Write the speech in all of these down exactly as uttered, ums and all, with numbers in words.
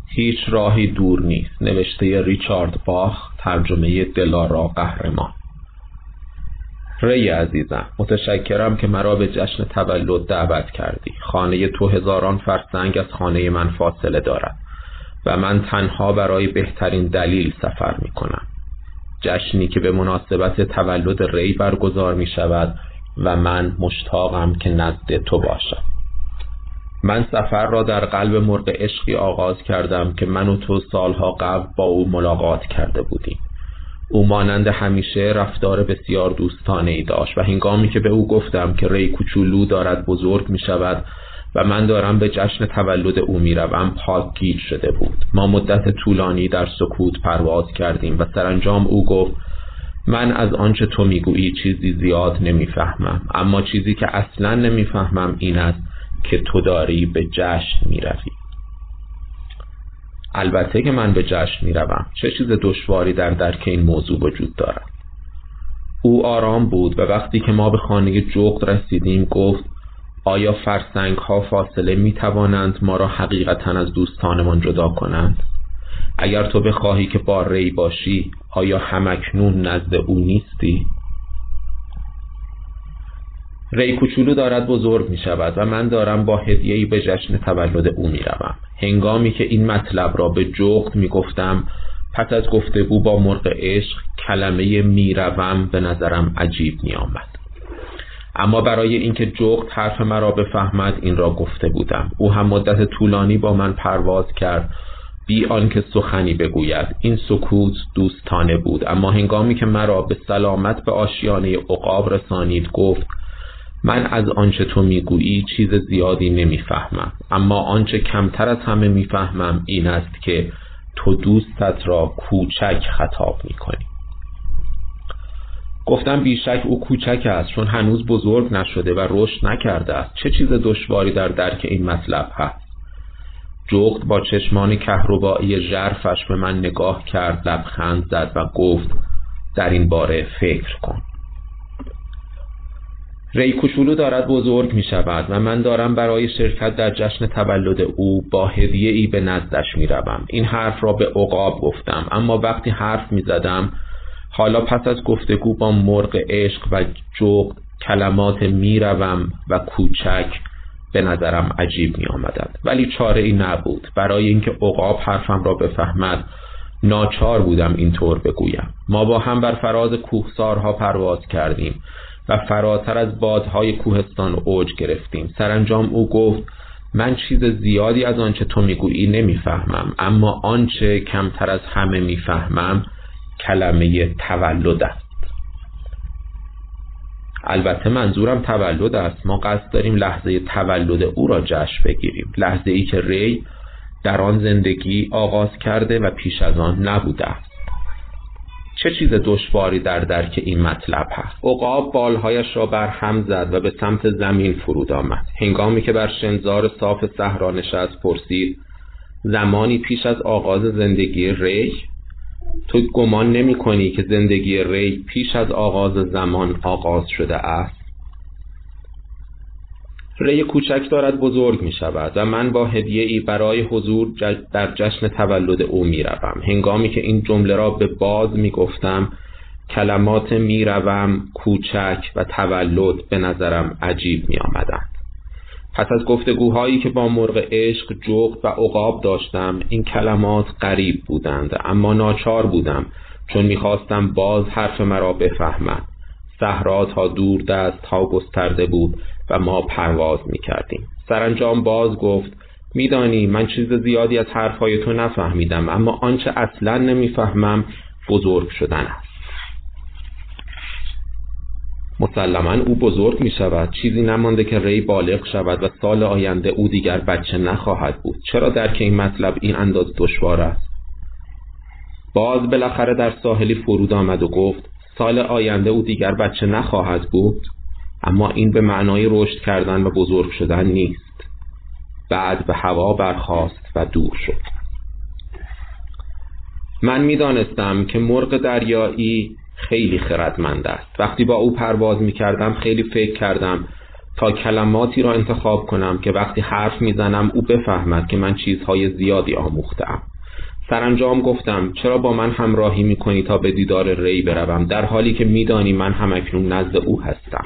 هیچ راهی دور نیست، نوشته ریچارد باخ، ترجمه دلارا قهرمان. ری عزیزم، متشکرم که مرا به جشن تولد دعوت کردی. خانه تو هزاران فرسنگ از خانه من فاصله دارد و من تنها برای بهترین دلیل سفر می کنم. جشنی که به مناسبت تولد ری برگزار می شود و من مشتاقم که نزد تو باشم. من سفر را در قلب مرغ عشقی آغاز کردم که من و تو سالها قبل با او ملاقات کرده بودیم. او مانند همیشه رفتار بسیار دوستانه ای داشت و هنگامی که به او گفتم که ری کوچولو دارد بزرگ می شود و من دارم به جشن تولد او می روم، پاکگیر شده بود. ما مدت طولانی در سکوت پرواز کردیم و سرانجام او گفت من از آنچه تو میگویی چیزی زیاد نمیفهمم، اما چیزی که اصلا نمیفهمم این است که تو داری به جشن میروی. البته که من به جشن میروم. چه چیز دشواری در درک این موضوع وجود دارد؟ او آرام بود و وقتی که ما به خانه جغد رسیدیم گفت آیا فرسنگ ها فاصله می توانند ما را حقیقتاً از دوستانمان جدا کنند؟ اگر تو بخواهی که با ری باشی، آیا همکنون نزد او نیستی؟ ری کوچولو دارد بزرگ می شود و من دارم با هدیه‌ای به جشن تولد او می روم. هنگامی که این مطلب را به جغد می گفتم، پس از گفتگو با مرغ عشق، کلمه می روم به نظرم عجیب می آمد. اما برای اینکه جغد حرف مرا بفهمد این را گفته بودم. او هم مدت طولانی با من پرواز کرد بی آنکه سخنی بگوید. این سکوت دوستانه بود، اما هنگامی که مرا به سلامت به آشیانه عقاب رسانید گفت من از آنچه تو میگویی چیز زیادی نمیفهمم، اما آنچه کمتر از همه میفهمم این است که تو دوستت را کوچک خطاب میکنی. گفتم بیشک او کوچک است چون هنوز بزرگ نشده و رشد نکرده است. چه چیز دشواری در درک این مطلب هست؟ جغد با چشمان کهربایی ژرفش به من نگاه کرد، لبخند زد و گفت در این باره فکر کن. ری کوچولو دارد بزرگ می شود و من دارم برای شرکت در جشن تولد او با هدیه ای به نزدش می روم. این حرف را به عقاب گفتم، اما وقتی حرف می زدم حالا پس از گفتگو با مرغ عشق و جغد کلمات می روم و کوچک به نظرم عجیب می آمدند، ولی چاره ای نبود. برای اینکه عقاب حرفم را بفهمد ناچار بودم اینطور بگویم. ما با هم بر فراز کوهسارها پرواز کردیم و فراتر از بادهای کوهستان اوج گرفتیم. سرانجام او گفت من چیز زیادی از آنچه تو میگویی نمیفهمم، اما آنچه کمتر از همه میفهمم کلمه تولد است. البته منظورم تولد است. ما قصد داریم لحظه تولد او را جشن بگیریم، لحظه ای که ری در آن زندگی آغاز کرده و پیش از آن نبوده است. چه چیز دشواری در درک این مطلب هست؟ عقاب بالهایش را بر هم زد و به سمت زمین فرود آمد. هنگامی که بر شنزار صاف صحرا نشست پرسید زمانی پیش از آغاز زندگی ری؟ تو گمان نمی کنی که زندگی ری پیش از آغاز زمان آغاز شده است؟ ری کوچک دارد بزرگ می شود و من با هدیه ای برای حضور در جشن تولد او می روم. هنگامی که این جمله را به باز می گفتم کلمات می روم، کوچک و تولد به نظرم عجیب می آمدند. پس از گفتگوهایی که با مرغ عشق، جغد و عقاب داشتم این کلمات غریب بودند، اما ناچار بودم چون می خواستم باز حرف مرا بفهمند. صحرا تا دور دست ها گسترده بود و ما پرواز می کردیم. سرانجام باز گفت میدانی من چیز زیادی از حرفهای تو نفهمیدم، اما آنچه اصلا نمیفهمم بزرگ شدن است. مسلماً او بزرگ می شود. چیزی نمانده که ری بالغ شود و سال آینده او دیگر بچه نخواهد بود. چرا درک این مطلب این انداز دشوار است؟ باز بالاخره در ساحلی فرود آمد و گفت سال آینده او دیگر بچه نخواهد بود، اما این به معنای رشد کردن و بزرگ شدن نیست. بعد به هوا برخاست و دور شد. من می دانستم که مرغ دریایی خیلی خردمند است. وقتی با او پرواز می کردم خیلی فکر کردم تا کلماتی را انتخاب کنم که وقتی حرف میزنم او بفهمد که من چیزهای زیادی آموخته‌ام. سرانجام گفتم چرا با من همراهی میکنی تا به دیدار ری بروم، در حالی که میدانی من هم اکنون نزد او هستم.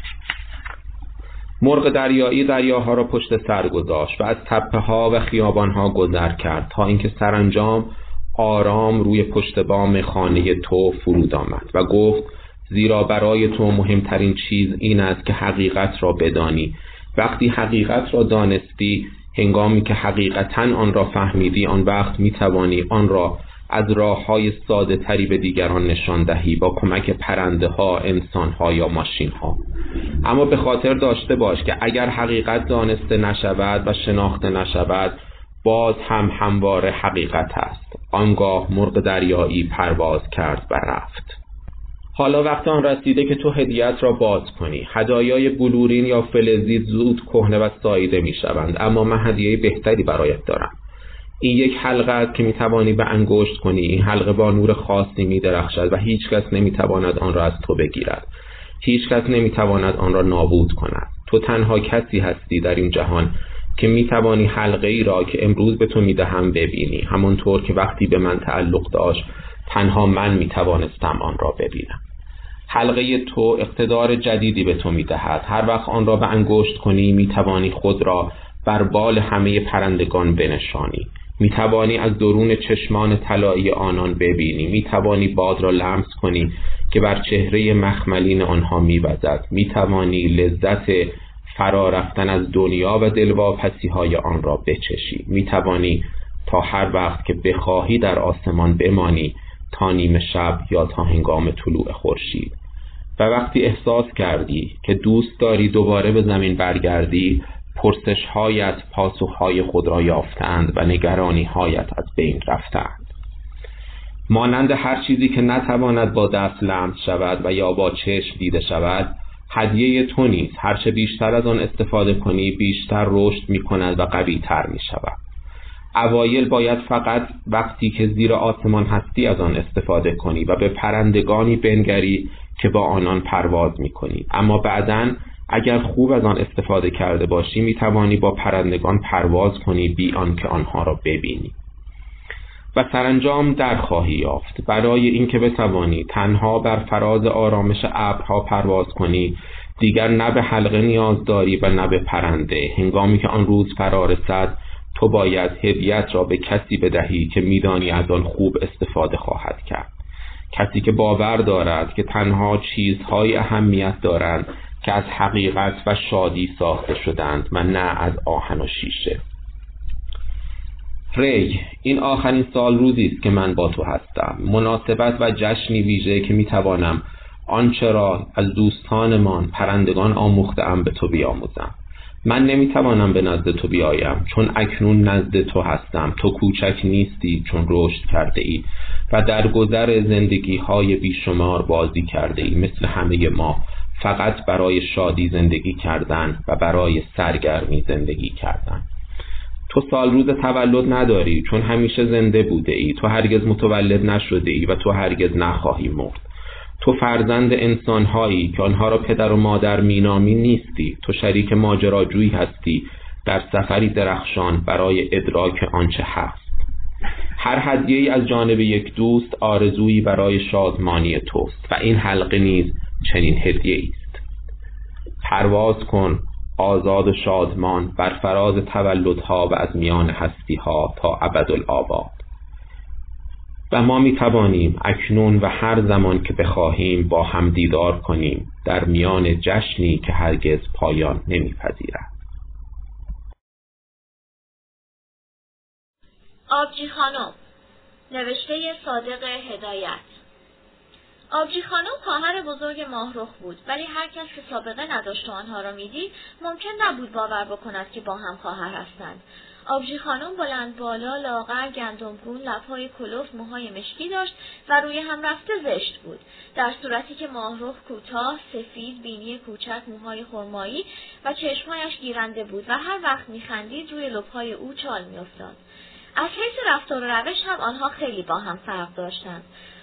مرغ دریایی دریاها را پشت سر گذاشت و از تپه ها و خیابان ها گذر کرد تا اینکه سرانجام آرام روی پشت بام خانه تو فرود آمد و گفت زیرا برای تو مهمترین چیز این است که حقیقت را بدانی. وقتی حقیقت را دانستی، هنگامی که حقیقتاً آن را فهمیدی، آن وقت می توانی آن را از راه‌های ساده تری به دیگران نشان دهی با کمک پرنده ها، انسان ها یا ماشین ها. اما به خاطر داشته باش که اگر حقیقت دانسته نشود و شناخته نشود، باز هم همواره حقیقت است. آنگاه مرغ دریایی پرواز کرد و رفت. حالا وقت آن رسیده که تو هدیه‌ات را باز کنی. هدایای بلورین یا فلزی زود کهنه و ساییده می شوند، اما من هدیه بهتری برایت دارم. این یک حلقه است که می توانی به انگشت کنی. این حلقه با نور خاصی می درخشد و هیچ کس نمی تواند آن را از تو بگیرد. هیچ کس نمی تواند آن را نابود کند. تو تنها کسی هستی در این جهان که می توانی حلقه ای را که امروز به تو می دهم ببینی، همانطور که وقتی به من تعلق داشت تنها من می توانستم آن را ببینم. حلقه تو اقتدار جدیدی به تو می دهد. هر وقت آن را به انگشت کنی می توانی خود را بر بال همه پرندگان بنشانی. می توانی از درون چشمان طلایی آنان ببینی. می توانی باد را لمس کنی که بر چهره مخملین آنها می وزد. می توانی لذت فرا رفتن از دنیا و دلواپسی های آن را بچشی. می توانی تا هر وقت که بخواهی در آسمان بمانی، تا نیمه شب یا تا هنگام طلوع خورشید. و وقتی احساس کردی که دوست داری دوباره به زمین برگردی، پرسش هایت پاسخ های خود را یافتند و نگرانی هایت از بین رفتند. مانند هر چیزی که نتواند با دست لمس شود و یا با چشم دیده شود، هدیه تو نیز هرچه بیشتر از آن استفاده کنی بیشتر رشد می کند و قوی تر می شود. اوایل باید فقط وقتی که زیر آسمان هستی از آن استفاده کنی و به پرندگانی بنگری که با آنان پرواز می کنی. اما بعداً اگر خوب از آن استفاده کرده باشی می توانی با پرندگان پرواز کنی بی آنکه آنها را ببینی. و سرانجام در خواهی یافت. برای اینکه بتوانی تنها بر فراز آرامش ابرها پرواز کنی، دیگر نه به حلقه نیاز داری و نه به پرنده. هنگامی که آن روز فرا رسد، تو باید هدیه‌ات را به کسی بدهی که میدانی از آن خوب استفاده خواهد کرد. کسی که باور دارد که تنها چیزهای اهمیت دارند که از حقیقت و شادی ساخته شدند و نه از آهن و شیشه. ری، این آخرین سال روزی است که من با تو هستم. مناسبت و جشنی ویژه که میتوانم آنچه را از دوستانمان پرندگان آموخته‌ام به تو بیاموزم. من نمیتوانم به نزد تو بیایم چون اکنون نزد تو هستم. تو کوچک نیستی چون رشد کرده ای و در گذر زندگی های بیشمار بازی کرده ای. مثل همه ما فقط برای شادی زندگی کردن و برای سرگرمی زندگی کردن. تو سال روز تولد نداری چون همیشه زنده بوده ای. تو هرگز متولد نشده ای و تو هرگز نخواهی مرد. تو فرزند انسان‌هایی که آنها را پدر و مادر مینامی نیستی. تو شریک ماجراجویی هستی در سفری درخشان برای ادراک آنچه هست. هر هدیه‌ای از جانب یک دوست آرزویی برای شادمانی توست و این حلقه نیز چنین هدیه‌ای است. پرواز کن آزاد و شادمان بر فراز تولدها و از میان هستی‌ها تا ابدالآباد. و ما می توانیم اکنون و هر زمان که بخواهیم با هم دیدار کنیم در میان جشنی که هرگز پایان نمی‌پذیرد. آبجی خانم، نوشته صادق هدایت. آبجی خانم خواهر بزرگ ماهرخ بود، ولی هر کس که سابقه نداشت و آنها را میدید ممکن نبود باور بکند که با هم خواهر هستند. آبجی خانم بلند بالا، لاغر، گندمگون، لب‌های کلفت، موهای مشکی داشت و روی هم رفته زشت بود، در صورتی که ماهرخ کوتاه، سفید، بینی کوچک، موهای خرمایی و چشمایش گیرنده بود و هر وقت می‌خندید روی لب‌های او چال می‌افتاد. از حیث رفتار و روش هم آنها خیلی با هم فرق داشتند.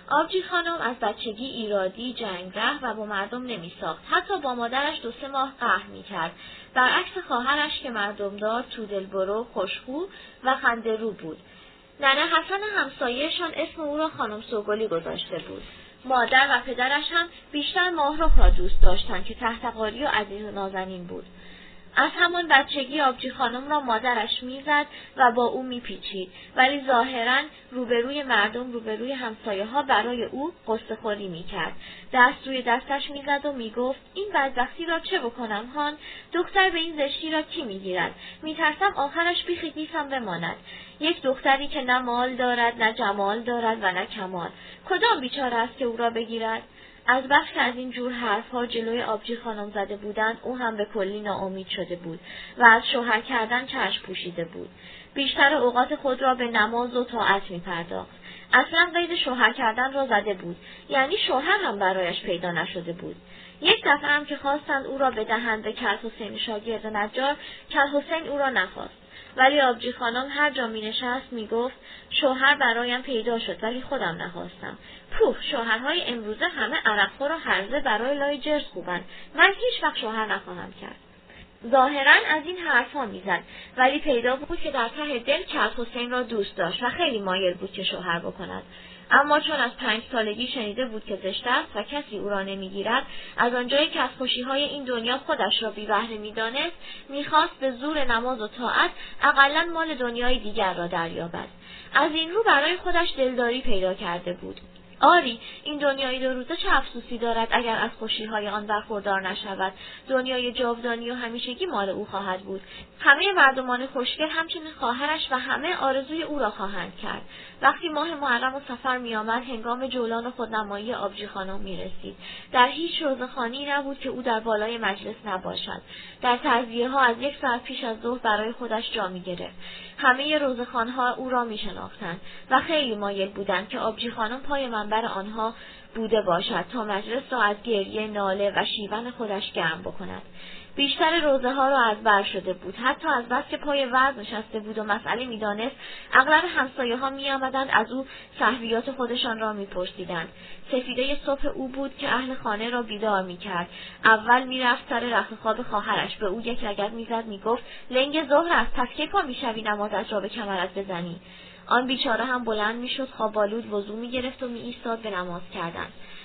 آبجی خانم از بچگی ایرادی، جنگره و با مردم نمیساخت. حتی با مادرش دو سه ماه قهر میکرد. برعکس خواهرش که مردمدار، تودلبرو، خوشخو و خنده‌رو بود. ننه حسن همسایه‌شان اسم او را خانم سوگلی گذاشته بود. مادر و پدرش هم بیشتر ماهرخ را دوست داشتند که تحتقاری و عزیز و نازنین بود. از همان بچگی آبجی خانم را مادرش میزد و با او میپیچید، ولی ظاهراً روبروی مردم، روبروی همسایه ها برای او قصه خوری میکرد. دست روی دستش میزد و میگفت این بدبختی را چه بکنم هان؟ دختر به این زشتی را کی میگیرد؟ میترسم آخرش بیخ گیسم بماند. یک دختری که نه مال دارد، نه جمال دارد و نه کمال. کدام بیچاره است که او را بگیرد؟ از بس که از این جور حرفها جلوی آبجی خانم زده بودند، او هم به کلی ناامید شده بود و از شوهر کردن چشم پوشیده بود. بیشتر اوقات خود را به نماز و طاعت می پرداخت. اصلا قید شوهر کردن را زده بود، یعنی شوهر هم برایش پیدا نشده بود. یک دفعه هم که خواستند او را بدهند به کلحسین شاگرد نجار، کلحسین او را نخواست. ولی آبجی خانم هر جا می نشست می گفت شوهر برایم پیدا شد ولی خودم نخواستم. پوه، شوهرهای امروزه همه عرقخور و هرزه برای لای جرس خوبند. من هیچ وقت شوهر نخواهم کرد. ظاهراً از این حرفا میزد، ولی پیدا بود که در ته دل کلحسین را دوست داشت و خیلی مایل بود که شوهر بکند. اما چون از پنج سالگی شنیده بود که زشت است و کسی او را نمیگیرد، از آنجایی که از خوشیهای این دنیا خودش را بی بهره میدانست، میخواست به زور نماز و طاعت اقلاً مال دنیای دیگر را دریابد. از این رو برای خودش دلداری پیدا کرده بود. آری، این دنیای دو روزه چه افسوسی دارد اگر از خوشیهای آن برخوردار نشود. دنیای جاودانی و همیشگی مال او خواهد بود. همه مردمان خوشگل همچنین خواهرش و همه آرزوی او را خواهند کرد. وقتی ماه محرم و صفر می آمد، هنگام جولان و خودنمایی آبجی خانم می رسید. در هیچ روزخوانی نبود که او در بالای مجلس نباشد. در تعزیه ها از یک ساعت پیش از ظهر برای خودش جا می گرفت. همه روزخوان‌ها او را می شناختند و خیلی مایل بودند که آبجی خانم پای منبر آنها بوده باشد تا مجلس را از گریه، ناله و شیون خودش گرم بکند. بیشتر روزه ها را از بر شده بود، حتی از بس که پای وعظ نشسته بود و مسئله می دانست. اغلب همسایه ها می آمدند از او سهویات خودشان را می پرسیدند. سفیده صبح او بود که اهل خانه را بیدار می کرد. اول می رفت سر رخت خواب خواهرش، به او یک لگد می زد، می گفت لنگ ظهر است، پس کی پا می شوی نمازت را به کمرت بزنی؟ آن بیچاره هم بلند می شد، خوابالود وضو می گرفت و می ایستاد به نماز کردن.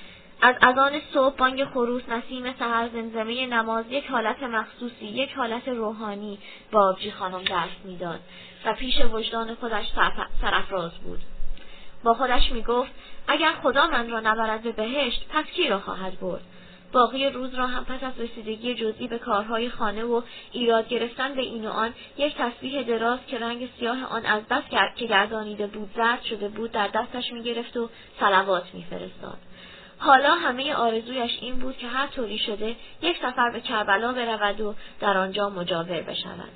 از اذان صبح، بانگ خروس، نسیم سحر، زمزمه نماز، یک حالت مخصوصی، یک حالت روحانی با آبجی خانم دست میداد و پیش وجدان خودش سرافراز بود. با خودش می گفت اگر خدا من را نبرد به بهشت، پس کی را خواهد برد؟ باقی روز را هم پس از رسیدگی جزئی به کارهای خانه و ایراد گرفتن به این و آن، یک تسبیح دراز که رنگ سیاه آن از بس که گردانیده بود زرد شده بود در دستش می گرفت و صلوات می فرستاد. حالا همه آرزویش این بود که هر طوری شده یک سفر به کربلا برود و در آنجا مجاور بشود.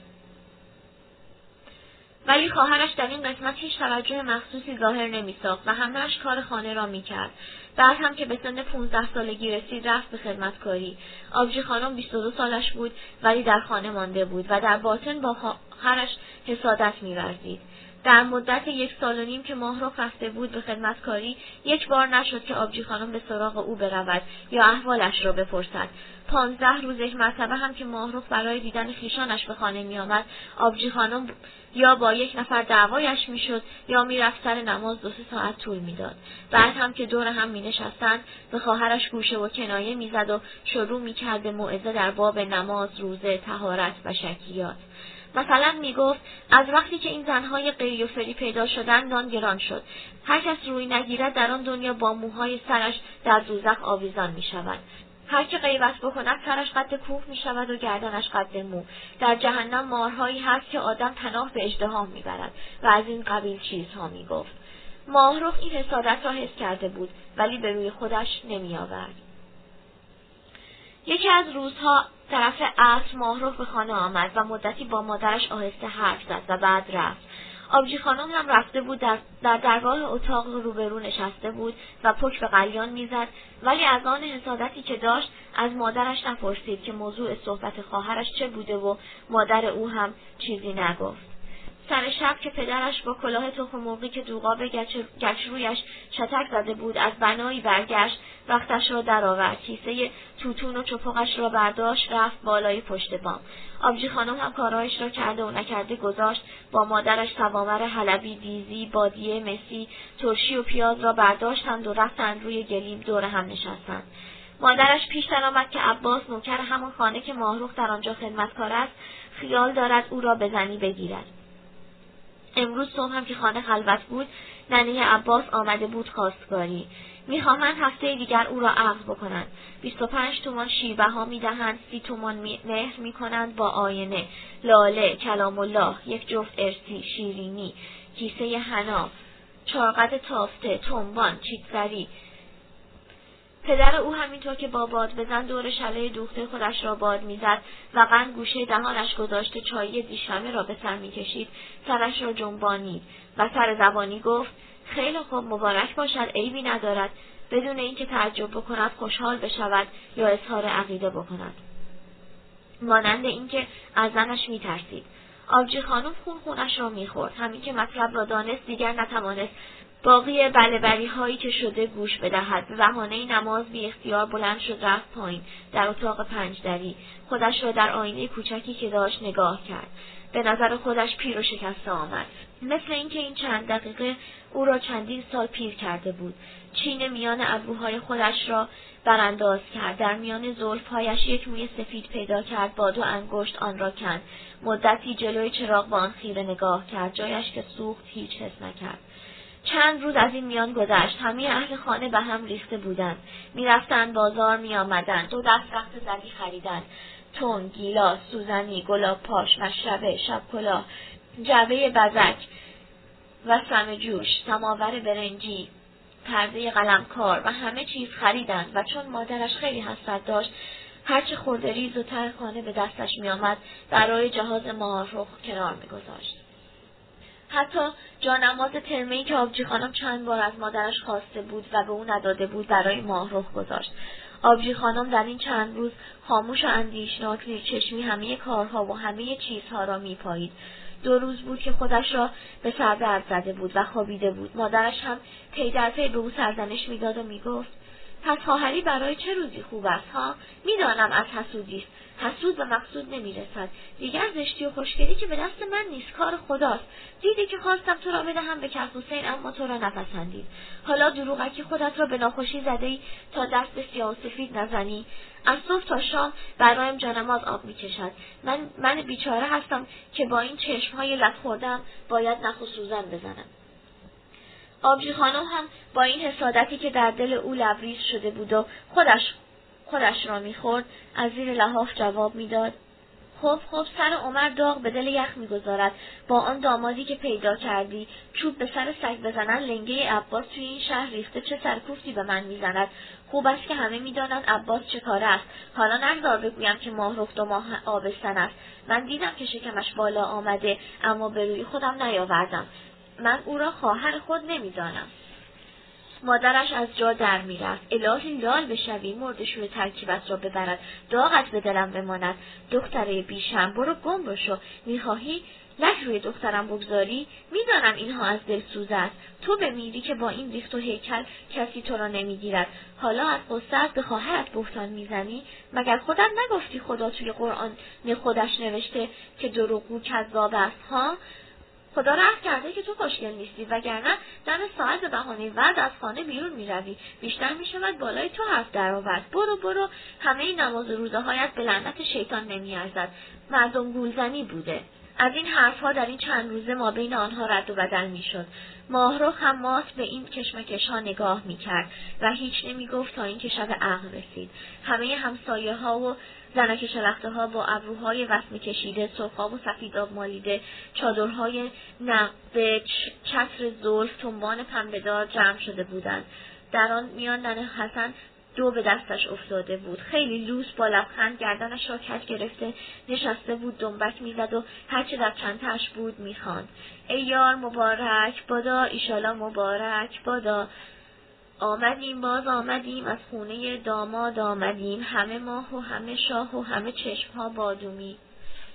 ولی خواهرش در این قسمت هیچ توجه مخصوصی ظاهر نمی ساخت و همه‌اش کار خانه را می کرد. بعد هم که به سن پونزده سالگی رسید رفت به خدمتکاری. آبجی خانم بیست و دو سالش بود ولی در خانه مانده بود و در باطن با خواهرش حسادت می ورزید. در مدت یک سال و نیم که ماهرخ رفته بود به خدمتکاری، یک بار نشد که آبجی خانم به سراغ او برود یا احوالش را بپرسد. پانزده روز یک مرتبه هم که ماهرخ برای دیدن خویشانش به خانه می آمد، آبجی خانم یا با یک نفر دعوایش می شد یا می رفت سر نماز دو سه ساعت طول می داد. بعد هم که دور هم می نشستند به خواهرش گوشه و کنایه می زد و شروع می کرد به موعظه در باب نماز، روزه، طهارت و شکیات. مثلا می گفت از وقتی که این زنهای قیری و فری پیدا شدند نان گران شد. هر کس روی نگیرد در آن دنیا با موهای سرش در دوزخ آویزان می شود. هر که غیبت بکند سرش قد کوه می شود و گردنش قد مو. در جهنم مارهایی هست که آدم پناه به اژدها می برد و از این قبیل چیزها می گفت. ماهرخ این حسادت را حس کرده بود ولی به روی خودش نمی آورد. یکی از روزها طرف عصر ماهرخ به خانه آمد و مدتی با مادرش آهسته حرف زد و بعد رفت. آبجی خانم هم رفته بود، در, در درگاه اتاق روبرو نشسته بود و پک به قلیان میزد، ولی از آن حسادتی که داشت از مادرش نپرسید که موضوع صحبت خواهرش چه بوده و مادر او هم چیزی نگفت. سر شب که پدرش با کلاه تخم مرغی که دوغاب گچ, گچ رویش شتک زده بود از بنایی برگشت، وقتش را درآورد، کیسه توتون و چپقش را برداشت، رفت بالای پشت بام. آبجی خانم هم کارهایش را کرده و نکرده گذاشت. با مادرش سوامر حلبی، دیزی، بادیه، مسی، ترشی و پیاز را برداشتند و رفتند روی گلیم دور هم نشستند. مادرش پیش درآمد که عباس نوکر همون خانه که ماهروخ در آنجا خدمتکار است خیال دارد او را به زنی بگیرد. امروز صبح هم که خانه خلوت بود، ننه عباس آمده بود خواستگاری. میخواهند هفته دیگر او را عقد بکنند. بیست و پنج تومان شیربها میدهند، سی تومان مهر میکنند با آینه، لاله، کلام الله، یک جفت ارسی، شیرینی، کیسه حنا، چارقد تافته، تنبان، چیتزری. پدر او همینطور که با باد بزن دور شله دوخته خودش را باد میزد و قند گوشه دهانش گذاشته چایی دیشمه را به سر میکشید، سرش را جنبانید و سر زبانی گفت: خیلی خوب، مبارک باشد، عیبی ندارد، بدون اینکه تعجب بکند، خوشحال بشود یا اظهار عقیده بکند، مانند اینکه از زنش میترسید. آبجی خانم خون خونش را میخورد. همین که مطلب را دانست دیگر نتوانست باقی بله‌بری هایی که شده گوش بدهد. به بهانه نماز بی اختیار بلند شد، رفت پایین در اتاق پنجدری. خودش را در آینه کوچکی که داشت نگاه کرد. به نظر خودش پیر و شکسته آمد، مثل اینکه این چند دقیقه او را چندین سال پیر کرده بود. چین میان ابروهای خودش را برانداز کرد، در میان زلفهایش یک موی سفید پیدا کرد، با دو انگشت آن را کند. مدتی جلوی چراغ با آن خیره نگاه کرد، جایش که سوخت هیچ حس نکرد. چند روز از این میان گذشت. همه اهل خانه به هم ریخته بودند. میرفتند بازار، میآمدند، دو دست رخت زری خریدند، تون، گیلاس، سوزنی، گلاب پاش، مشربه، شب کلاه، جعبه بزک و سم جوش، سماور برنجی، پرده قلمکار و همه چیز خریدند و چون مادرش خیلی حسرت داشت، هرچه خورده ریز و تر خانه به دستش میآمد برای جهاز ماهروخ کنار میگذاشت. حتی جانماز ترمه‌ای که آبجی خانم چند بار از مادرش خواسته بود و به او نداده بود برای ماهروخ گذاشت. آبجی خانم در این چند روز خاموش و اندیشناک نیرچشمی همه کارها و همه چیزها را میپایید. دو روز بود که خودش را به سر درد زده بود و خوابیده بود. مادرش هم پی در پی به او سرزنش میداد و میگفت: پس خواهری برای چه روزی خوب است ها؟ میدانم از حسودی است. حسود به مقصود نمیرسد. دیگر زشتی و خوشگلی که به دست من نیست، کار خداست. دیدی که خواستم تو را بدهم به کف حسین، اما تو را نپسندید. حالا دروغکی خودت را به ناخوشی زده‌ای تا دست به سیاه و سفید نزنی. از صبح تا شام برایم جانماز آب میکشد. من من بیچاره هستم که با این چشمهای لط خوردم باید نخ و سوزن بزنم. آبجی خانم هم با این حسادتی که در دل او لبریز شده بود و خودش خودش را میخورد، از زیر لحاف جواب میداد: خب خب، سر عمر داغ به دل یخ میگذارد. با آن دامادی که پیدا کردی چوب به سر سگ بزنن، لنگه عباس توی این شهر ریخته، چه سرکوفتی به من میزند. خوب است که همه میدانند عباس چه کاره است. حالا نگذار بگویم که ماهروخ دو ماه آبستن است. من دیدم که شکمش بالا آمده، اما به روی خودم نیاوردم. من او را خواهر خود نمیدانم. مادرش از جا در میرفت. الهی لال بشوی، مردشوی ترکیبت را ببرد، داغت به دلم بماند. دختره بیشم، برو گم بشو. میخواهی لک روی دخترم بگذاری؟ میدانم اینها از دل سوز است. تو بمیری که با این ریخت و هیکل کسی تو را نمیگیرد. حالا از قصت به خواهرت بهتان میزنی؟ مگر خودت نگفتی خدا توی قرآن خودش نوشته که دروغگو کذاب است ها؟ خدا رحم کرده که تو خوشگل نیستی، وگرنه دم ساعت به بهانه وعد از خانه بیرون میروی. بیشتر میشود بالای تو حرف درآورد. برو برو، همه نماز روزه هایت به لعنت شیطان نمیارزد. مردم گولزنی بوده. از این حرفها در این چند روزه ما بین آنها رد و بدل میشد. ماهروخ هم مات به این کشمکش ها نگاه میکرد و هیچ نمیگفت تا اینکه شب عقد رسید. همه همسایه ها و زنک شلخته ها با ابروهای وسمه کشیده، سرخاب و سفیداب مالیده، چادرهای نقده، چتر زلف، تنبان پنبه‌دار جمع شده بودند. در آن میان ننه حسن دو به دستش افتاده بود. خیلی لوس با لبخند گردنش را کج گرفته نشسته بود، دنبک میزد و هرچه در چنته‌اش بود میخواند: ای یار مبارک بادا، ایشالا مبارک بادا. آمدیم باز آمدیم، از خونه داماد آمدیم، همه ماه و همه شاه و همه چشمها بادومی.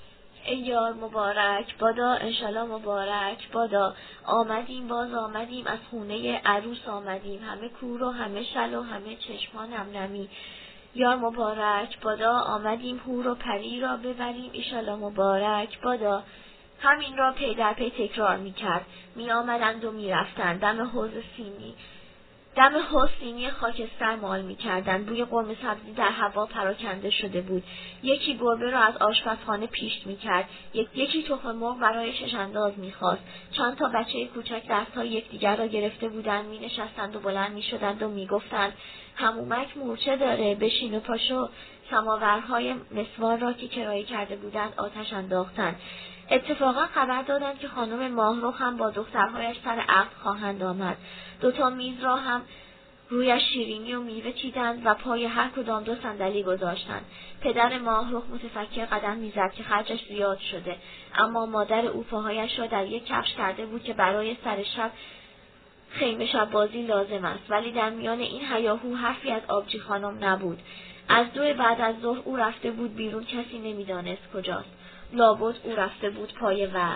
ای یار مبارک بادا، انشالله مبارک بادا. آمدیم باز آمدیم، از خونه عروس آمدیم، همه کور و همه شل و همه چشمان نم نمی. یار مبارک بادا، آمدیم حور و پری را ببریم، ایشالله مبارک بادا. همین را پی در پی تکرار می کرد. می آمدند و می رفتند. دم حوض سینی دم حوض سینی خاکستر مال می کردند. بوی قرمه سبزی در هوا پراکنده شده بود. یکی گربه را از آشپزخانه پیشت می کرد. یک یکی تخم مرغ برای شش انداز می خواست. چند تا بچه کوچک دستهای یکدیگر را گرفته بودند، می نشستند و بلند می شدند و می گفتند حمومک مورچه داره، بشین و پاشو. سماورهای مسوار را که کرایه کرده بودند آتش انداختند. اتفاقا خبر دادند که خانم ماهرخ هم با دخترهایش سر عقد خواهند آمد. دوتا میز را هم رویش شیرینی و میوه چیدند و پای هر کدام دو صندلی گذاشتند. پدر ماهرخ متفکر قدم میزد که خرجش زیاد شده، اما مادر او پاهایش را در یک کفش کرده بود که برای سر شب خیمه شب بازی لازم است. ولی در میان این هیاهو حرفی از آبجی خانم نبود. از دو بعد از ظهر او رفته بود بیرون، کسی نمیدانست کجاست. لابد او رفته بود پای ور.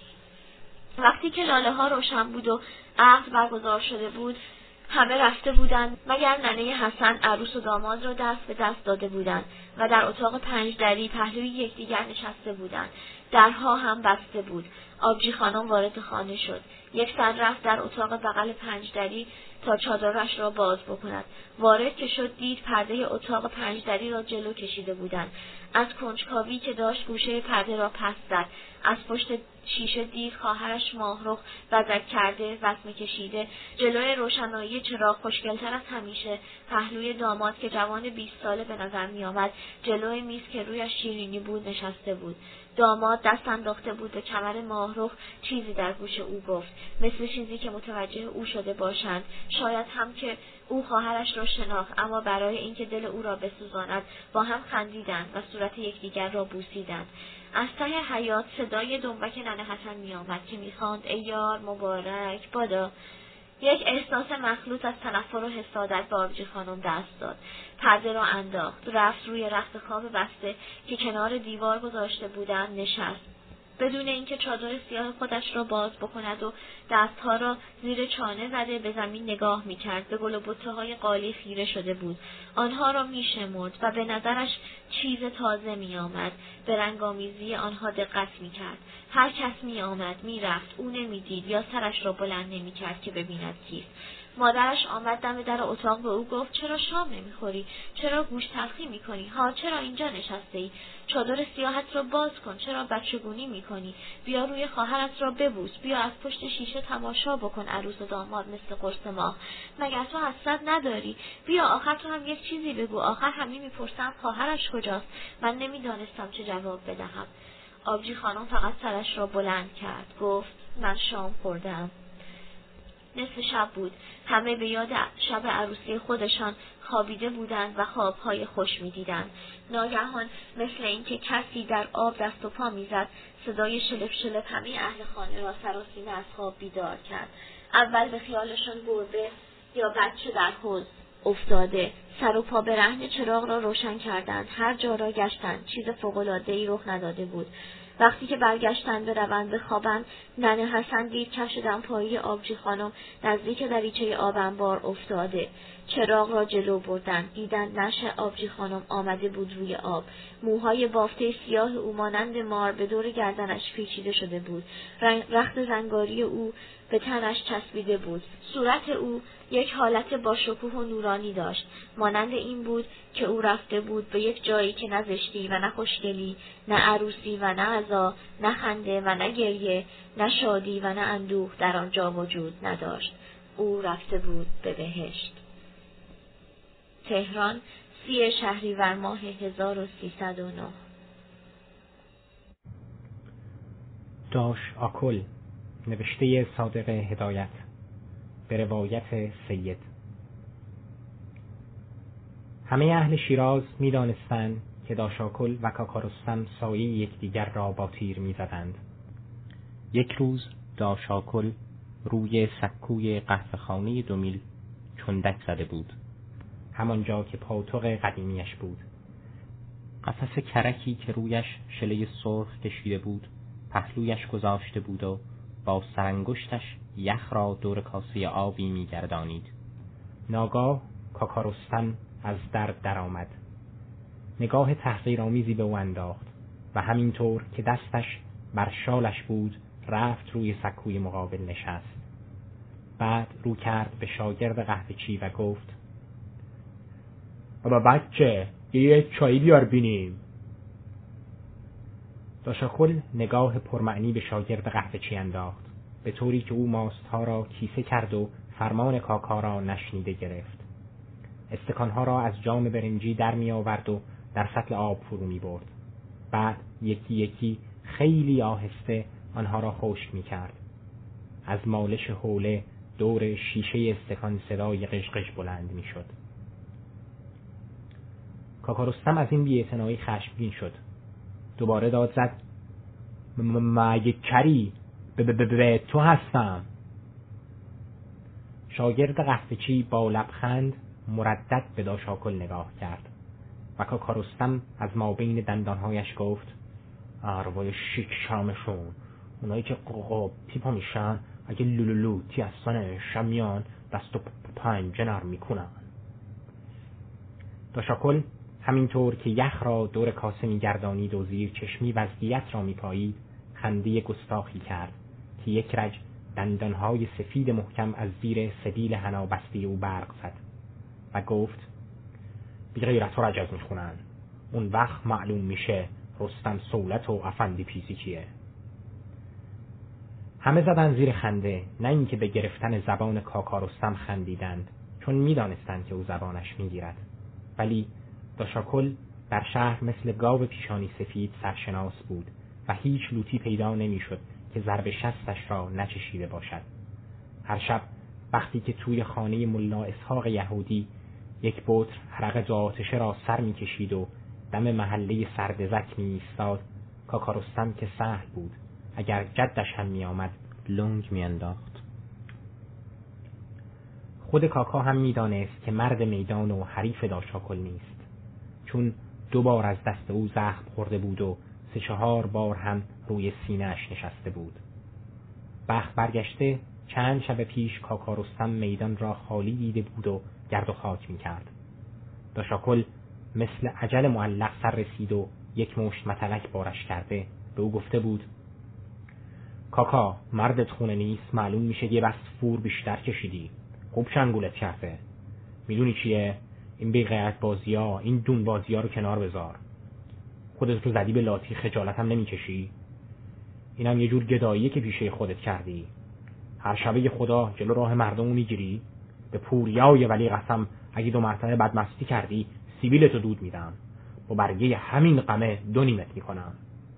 وقتی که لاله ها روشن بود و عقد برگزار شده بود، همه رفته بودند مگر ننه حسن عروس و داماد را دست به دست داده بودند و در اتاق پنج دری پهلوی یکدیگر نشسته بودند. درها هم بسته بود. آبجی خانم وارد خانه شد. یک سر رفت در اتاق بغل پنج دری تا چادرش را باز بکند. وارد که شد دید پرده اتاق پنج دری را جلو کشیده بودند. از کنجکاوی که داشت گوشه پرده را پس زد. از پشت شیشه دید خواهرش ماهرخ وزک کرده، وسمه کشیده، جلوی روشنایی چراغ خوشگل‌تر از همیشه، پهلوی داماد که جوان بیست ساله به نظر می آمد، جلوی میز که رویش شیرینی بود نشسته بود. داماد دست انداخته بود به کمر ماهرخ، چیزی در گوش او گفت، مثل چیزی که متوجه او شده باشند. شاید هم که او خواهرش را شناخت، اما برای اینکه دل او را بسوزاند با هم خندیدند و صورت یکدیگر را بوسیدند. از ته حیاط صدای دنبک ننه حسن می آمد که می خواند ای یار مبارک بادا. یک احساس مخلوط از تنفر و حسادت به آبجی خانم دست داد. پرده را انداخت، رفت روی رخت خواب بسته که کنار دیوار گذاشته بودند نشست. بدون اینکه چادر سیاه خودش را باز بکند و دستها را زیر چانه زده به زمین نگاه می‌کرد. به گل و بته‌های قالی خیره شده بود. آنها را می‌شمرد و به نظرش چیز تازه می‌آمد. به رنگامیزی آنها دقت می‌کرد. هر کس می‌آمد می‌رفت، او نمی‌دید یا سرش را بلند نمی‌کرد که ببیند کیست. مادرش آمد دم در اتاق به او گفت چرا شام نمیخوری؟ چرا گوش تلخی میکنی؟ ها چرا اینجا نشسته ای؟ چادر سیاهت را باز کن، چرا بچگونی میکنی؟ بیا روی خواهرت را ببوس، بیا از پشت شیشه تماشا بکن عروس و داماد مثل قرص ماه. مگر تو حسرت نداری؟ بیا آخر تو هم یک چیزی بگو. آخر همه میپرسم خواهرش کجاست؟ من نمیدانستم چه جواب بدهم. آبجی خانم فقط سرش را بلند کرد، گفت من شام خوردم. نصف شب بود. همه به یاد شب عروسی خودشان خوابیده بودند و خوابهای خوش می‌دیدند. ناگهان مثل اینکه کسی در آب دست و پا می‌زد، صدای شلپ شلپ همه اهل خانه را سراسیمه از خواب بیدار کرد. اول به خیالشان گربه یا بچه در حوض افتاده. سر و پا برهنه چراغ را روشن کردند. هر جا را گشتند. چیز فوق‌العاده‌ای رخ نداده بود. وقتی که برگشتن بروند بخوابند، ننه حسن دید کفش دمپایی آبجی خانم نزدیک دریچه آب انبار افتاده. چراغ را جلو بردند، دیدند نعش آبجی خانم آمده بود روی آب. موهای بافته سیاه او مانند مار به دور گردنش پیچیده شده بود. رخت زنگاری او به تنش چسبیده بود. صورت او یک حالت با شکوه و نورانی داشت. مانند این بود که او رفته بود به یک جایی که نه زشتی و نه خوشگلی، نه عروسی و نه عزا، نه خنده و نه گریه، نه شادی و نه اندوه در آنجا وجود نداشت. او رفته بود به بهشت. تهران، سی شهریور ماه هزار و سیصد و نه. داش آکل، نوشته صادق هدایت، به روایت سید. همه اهل شیراز می دانستند که داش آکل و کاکا رستم سایه یکدیگر را با تیر می زدند. یک روز داش آکل روی سکوی قهوه‌خانه دو میل چندک زده بود، همانجا که پاتوق قدیمیش بود. قفس کرکی که رویش شله سرخ کشیده بود پهلویش گذاشته بود و با سرانگشتش یخ را دور کاسه آبی می‌گردانید. ناگاه کاکا رستم از در درآمد. نگاه تحقیرآمیزی به او انداخت و همینطور که دستش بر شالش بود رفت روی سکوی مقابل نشست. بعد رو کرد به شاگرد قهوه‌چی و گفت: بابا بچه یه چایی بیار بینیم. داشاکل نگاه پرمعنی به شاگرد قهوه‌چی انداخت، به طوری که او ماستها را کیسه کرد و فرمان کاکا را نشنیده گرفت. استکانها را از جام برنجی در می آورد و در سطل آب فرو می برد. بعد یکی یکی خیلی آهسته آنها را خشک می کرد. از مالش حوله دور شیشه استکان صدای قشقش بلند می شد. کاکا رستم از این بی‌اعتنایی خشمگین شد. دوباره داد زد: مگه کری؟ به تو هستم. شاگرد قهوه‌چی با لبخند مردد به داشاکل نگاه کرد و کاکا رستم از مابین دندانهایش گفت: اروای شیک شامشون، اونایی که قاب پیپا میشن اگه لولولو تی هستن شمیان دست و پنجه نرم میکنن. داشاکل همینطور که یخ را دور کاسه میگردانید و زیر چشمی وضعیت را میپایید خنده گستاخی کرد که یک رج دندانهای سفید محکم از زیر سبیل حنا بسته او برق زد و گفت: بی غیرت ها رجز میخونن، اون وقت معلوم میشه رستم سولت و افندی پیسی کیه. همه زدن زیر خنده، نه اینکه به گرفتن زبان کاکا رستم خندیدند، چون میدانستند که او زبانش میگیرد. ولی داشاکل در شهر مثل گاو پیشانی سفید سرشناس بود و هیچ لوتی پیدا نمیشد که ضرب شستش را نچشیده باشد. هر شب وقتی که توی خانه ملا اسحاق یهودی یک بطر حرق دو آتشه را سر میکشید و دم محله سردزک می ایستاد، کاکا رستم که سهل بود، اگر جدش هم می آمد لنگ می انداخت. خود کاکا هم می دانست که مرد میدان و حریف داشاکل نیست، چون دو بار از دست او زخم خورده بود و سه چهار بار هم روی سینه‌اش نشسته بود. بخت برگشته چند شب پیش کاکا رستم میدان را خالی دیده بود و گرد و خاک می کرد. داشاکل مثل اجل معلق سر رسید و یک مشت متلک بارش کرده به او گفته بود: کاکا مردت خونه نیست، معلوم میشه یه بس فور بیشتر کشیدی، خوب شنگولت کرده. میدونی چیه؟ این بی غیرت بازی ها، این دون بازی ها رو کنار بذار. خودت رو زدی به لاتی، خجالت هم نمیکشی؟ اینم یه جور گداییه که پیشه خودت کردی. هر شبه خدا جلو راه مردم رو میگیری. به پوریای ولی قسم اگه دو مرتبه بدمستی کردی سیبیلتو دود میدم، با برگه همین قمه دو نیمت میکنم.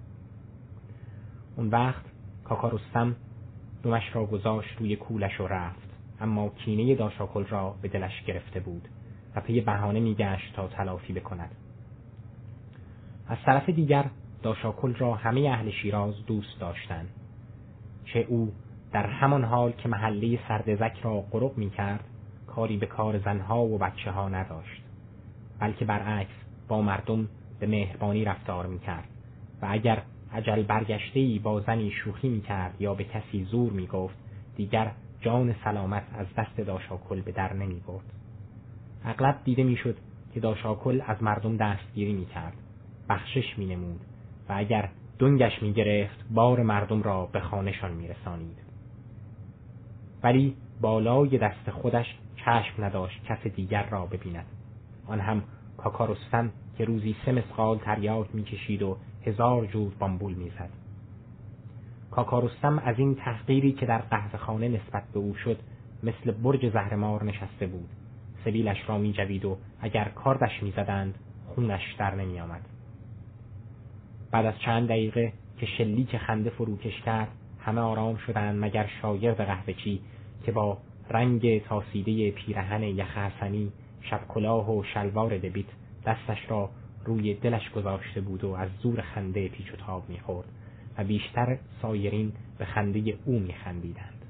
اون وقت کاکا رستم دمش را گذاشت روی کولش و رفت، اما کینه داشاکل را به دلش گرفته بود و پی بهانه میگشت تا تلافی بکند. از طرف دیگر داشاکل را همه اهل شیراز دوست داشتند، چه او در همان حال که محله سردزک را قرب میکرد کاری به کار زنها و بچه ها نداشت، بلکه برعکس با مردم به مهربانی رفتار میکرد و اگر اجل برگشته‌ای با زنی شوخی میکرد یا به کسی زور میگفت دیگر جان سلامت از دست داشاکل به در نمیبرد. اغلب دیده میشد که داشاکل از مردم دستگیری میکرد، بخشش مینمود و اگر دنگش میگرفت بار مردم را به خانه‌شان میرسانید. ولی بالای دست خودش چشم نداشت کس دیگر را ببیند، آن هم کاکا رستم که روزی سه مسقال تریاک میکشید و هزار جور بامبول میزد. کاکا رستم از این تحقیری که در قهوه‌خانه نسبت به او شد مثل برج زهرمار نشسته بود، سبیلش را میجوید و اگر کاردش میزدند خونش در نمی آمد. بعد از چند دقیقه که شلیک خنده فروکش کرد همه آرام شدند مگر شاگرد قهوه‌چی که با رنگ تاسیده پیرهن یخ حسنی، شب کلاه و شلوار دبیت دستش را روی دلش گذاشته بود و از زور خنده پیچ و تاب می‌خورد و بیشتر سایرین به خنده او می‌خندیدند.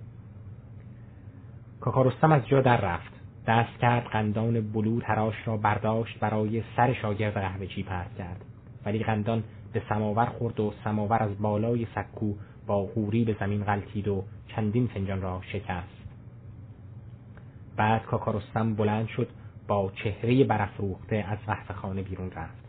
کاکا رستم از جا در رفت، دست کرد قندان بلور تراش را برداشت برای سر شاگرد قهوه‌چی پرت کرد ولی قندان به سماور خورد و سماور از بالای سکو با غوری به زمین غلتید و چندین فنجان را شکست. بعد کاکا رستم بلند شد، با چهره برافروخته از قهوه خانه بیرون رفت.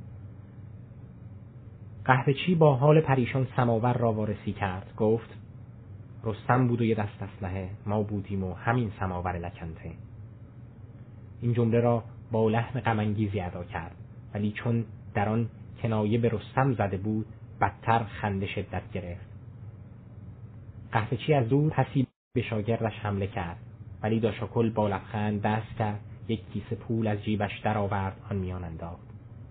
قهوه‌چی با حال پریشان سماور را وارسی کرد. گفت: رستم بود و یه دست اسلحه، ما بودیم و همین سماور لکنته. این جمله را با لحن غم انگیزی ادا کرد، ولی چون در آن کنایه به رستم زده بود بدتر خنده شدت گرفت. قهوه‌چی از دور پسی به شاگردش حمله کرد، ولی داشاکل با لبخند دست کرد، یک کیسه پول از جیبش در آورد، آن میان انداخت.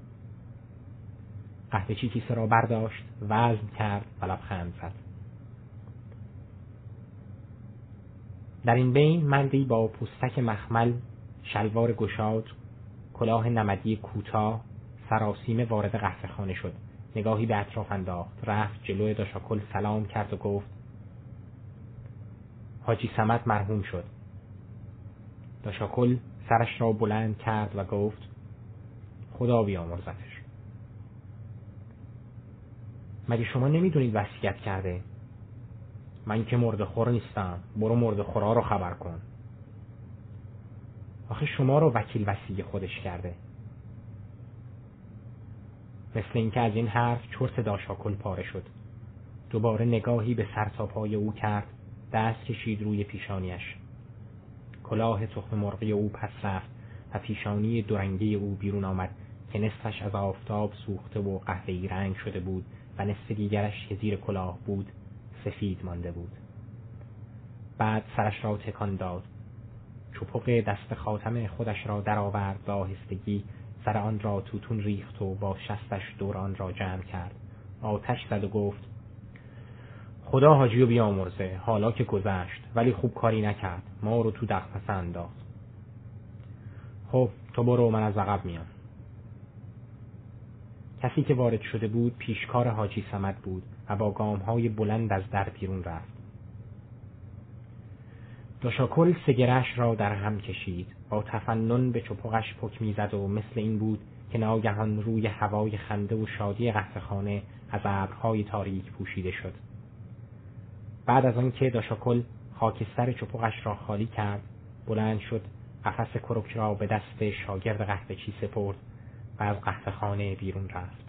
قهوه‌چی کیسه را برداشت، وزن کرد و لبخند زد. در این بین مردی با پوستک مخمل، شلوار گشاد، کلاه نمدی کوتاه، سراسیمه وارد قهوه خانه شد. نگاهی به اطراف انداخت، رفت جلوی داشاکل سلام کرد و گفت: حاجی صمد مرحوم شد. داشاکل سرش را بلند کرد و گفت: خدا بیامرزتش. مگه شما نمیدونید وصیت کرده؟ من که مرده خور نیستم، برو مرده خورا رو خبر کن. آخه شما رو وکیل وصی خودش کرده. مثل اینکه از این حرف چرت داشاکل پاره شد. دوباره نگاهی به سر تا پای او کرد، دست کشید روی پیشانیش. کلاه تخم مرغی او پس رفت و پیشانی دورنگی او بیرون آمد که نصفش از آفتاب سوخته و قهوه‌ای رنگ شده بود و نصف دیگرش که زیر کلاه بود سفید مانده بود. بعد سرش را تکان داد، چپق دست خاتم خودش را درآورد و آهستگی سر آن را توتون ریخت و با شستش دور آن را جمع کرد. آتش زد و گفت: خدا حاجیو بیامرزه، حالا که گذشت، ولی خوب کاری نکرد، ما رو تو دغپسه انداخت. خب تو برو، من از عقب میام. کسی که وارد شده بود پیشکار حاجی صمد بود و با گام‌های بلند از در بیرون رفت. داشاکل سگرش را در هم کشید، با تفنن به چپقش پک میزد و مثل این بود که ناگهان روی هوای خنده و شادی قهوه‌خانه از ابرهای تاریک پوشیده شد. بعد از آن که داشاکل خاکستر چپقش را خالی کرد، بلند شد، قفس کرک را به دست شاگرد قهوه‌چی سپرد و از قهوه‌خانه بیرون رفت.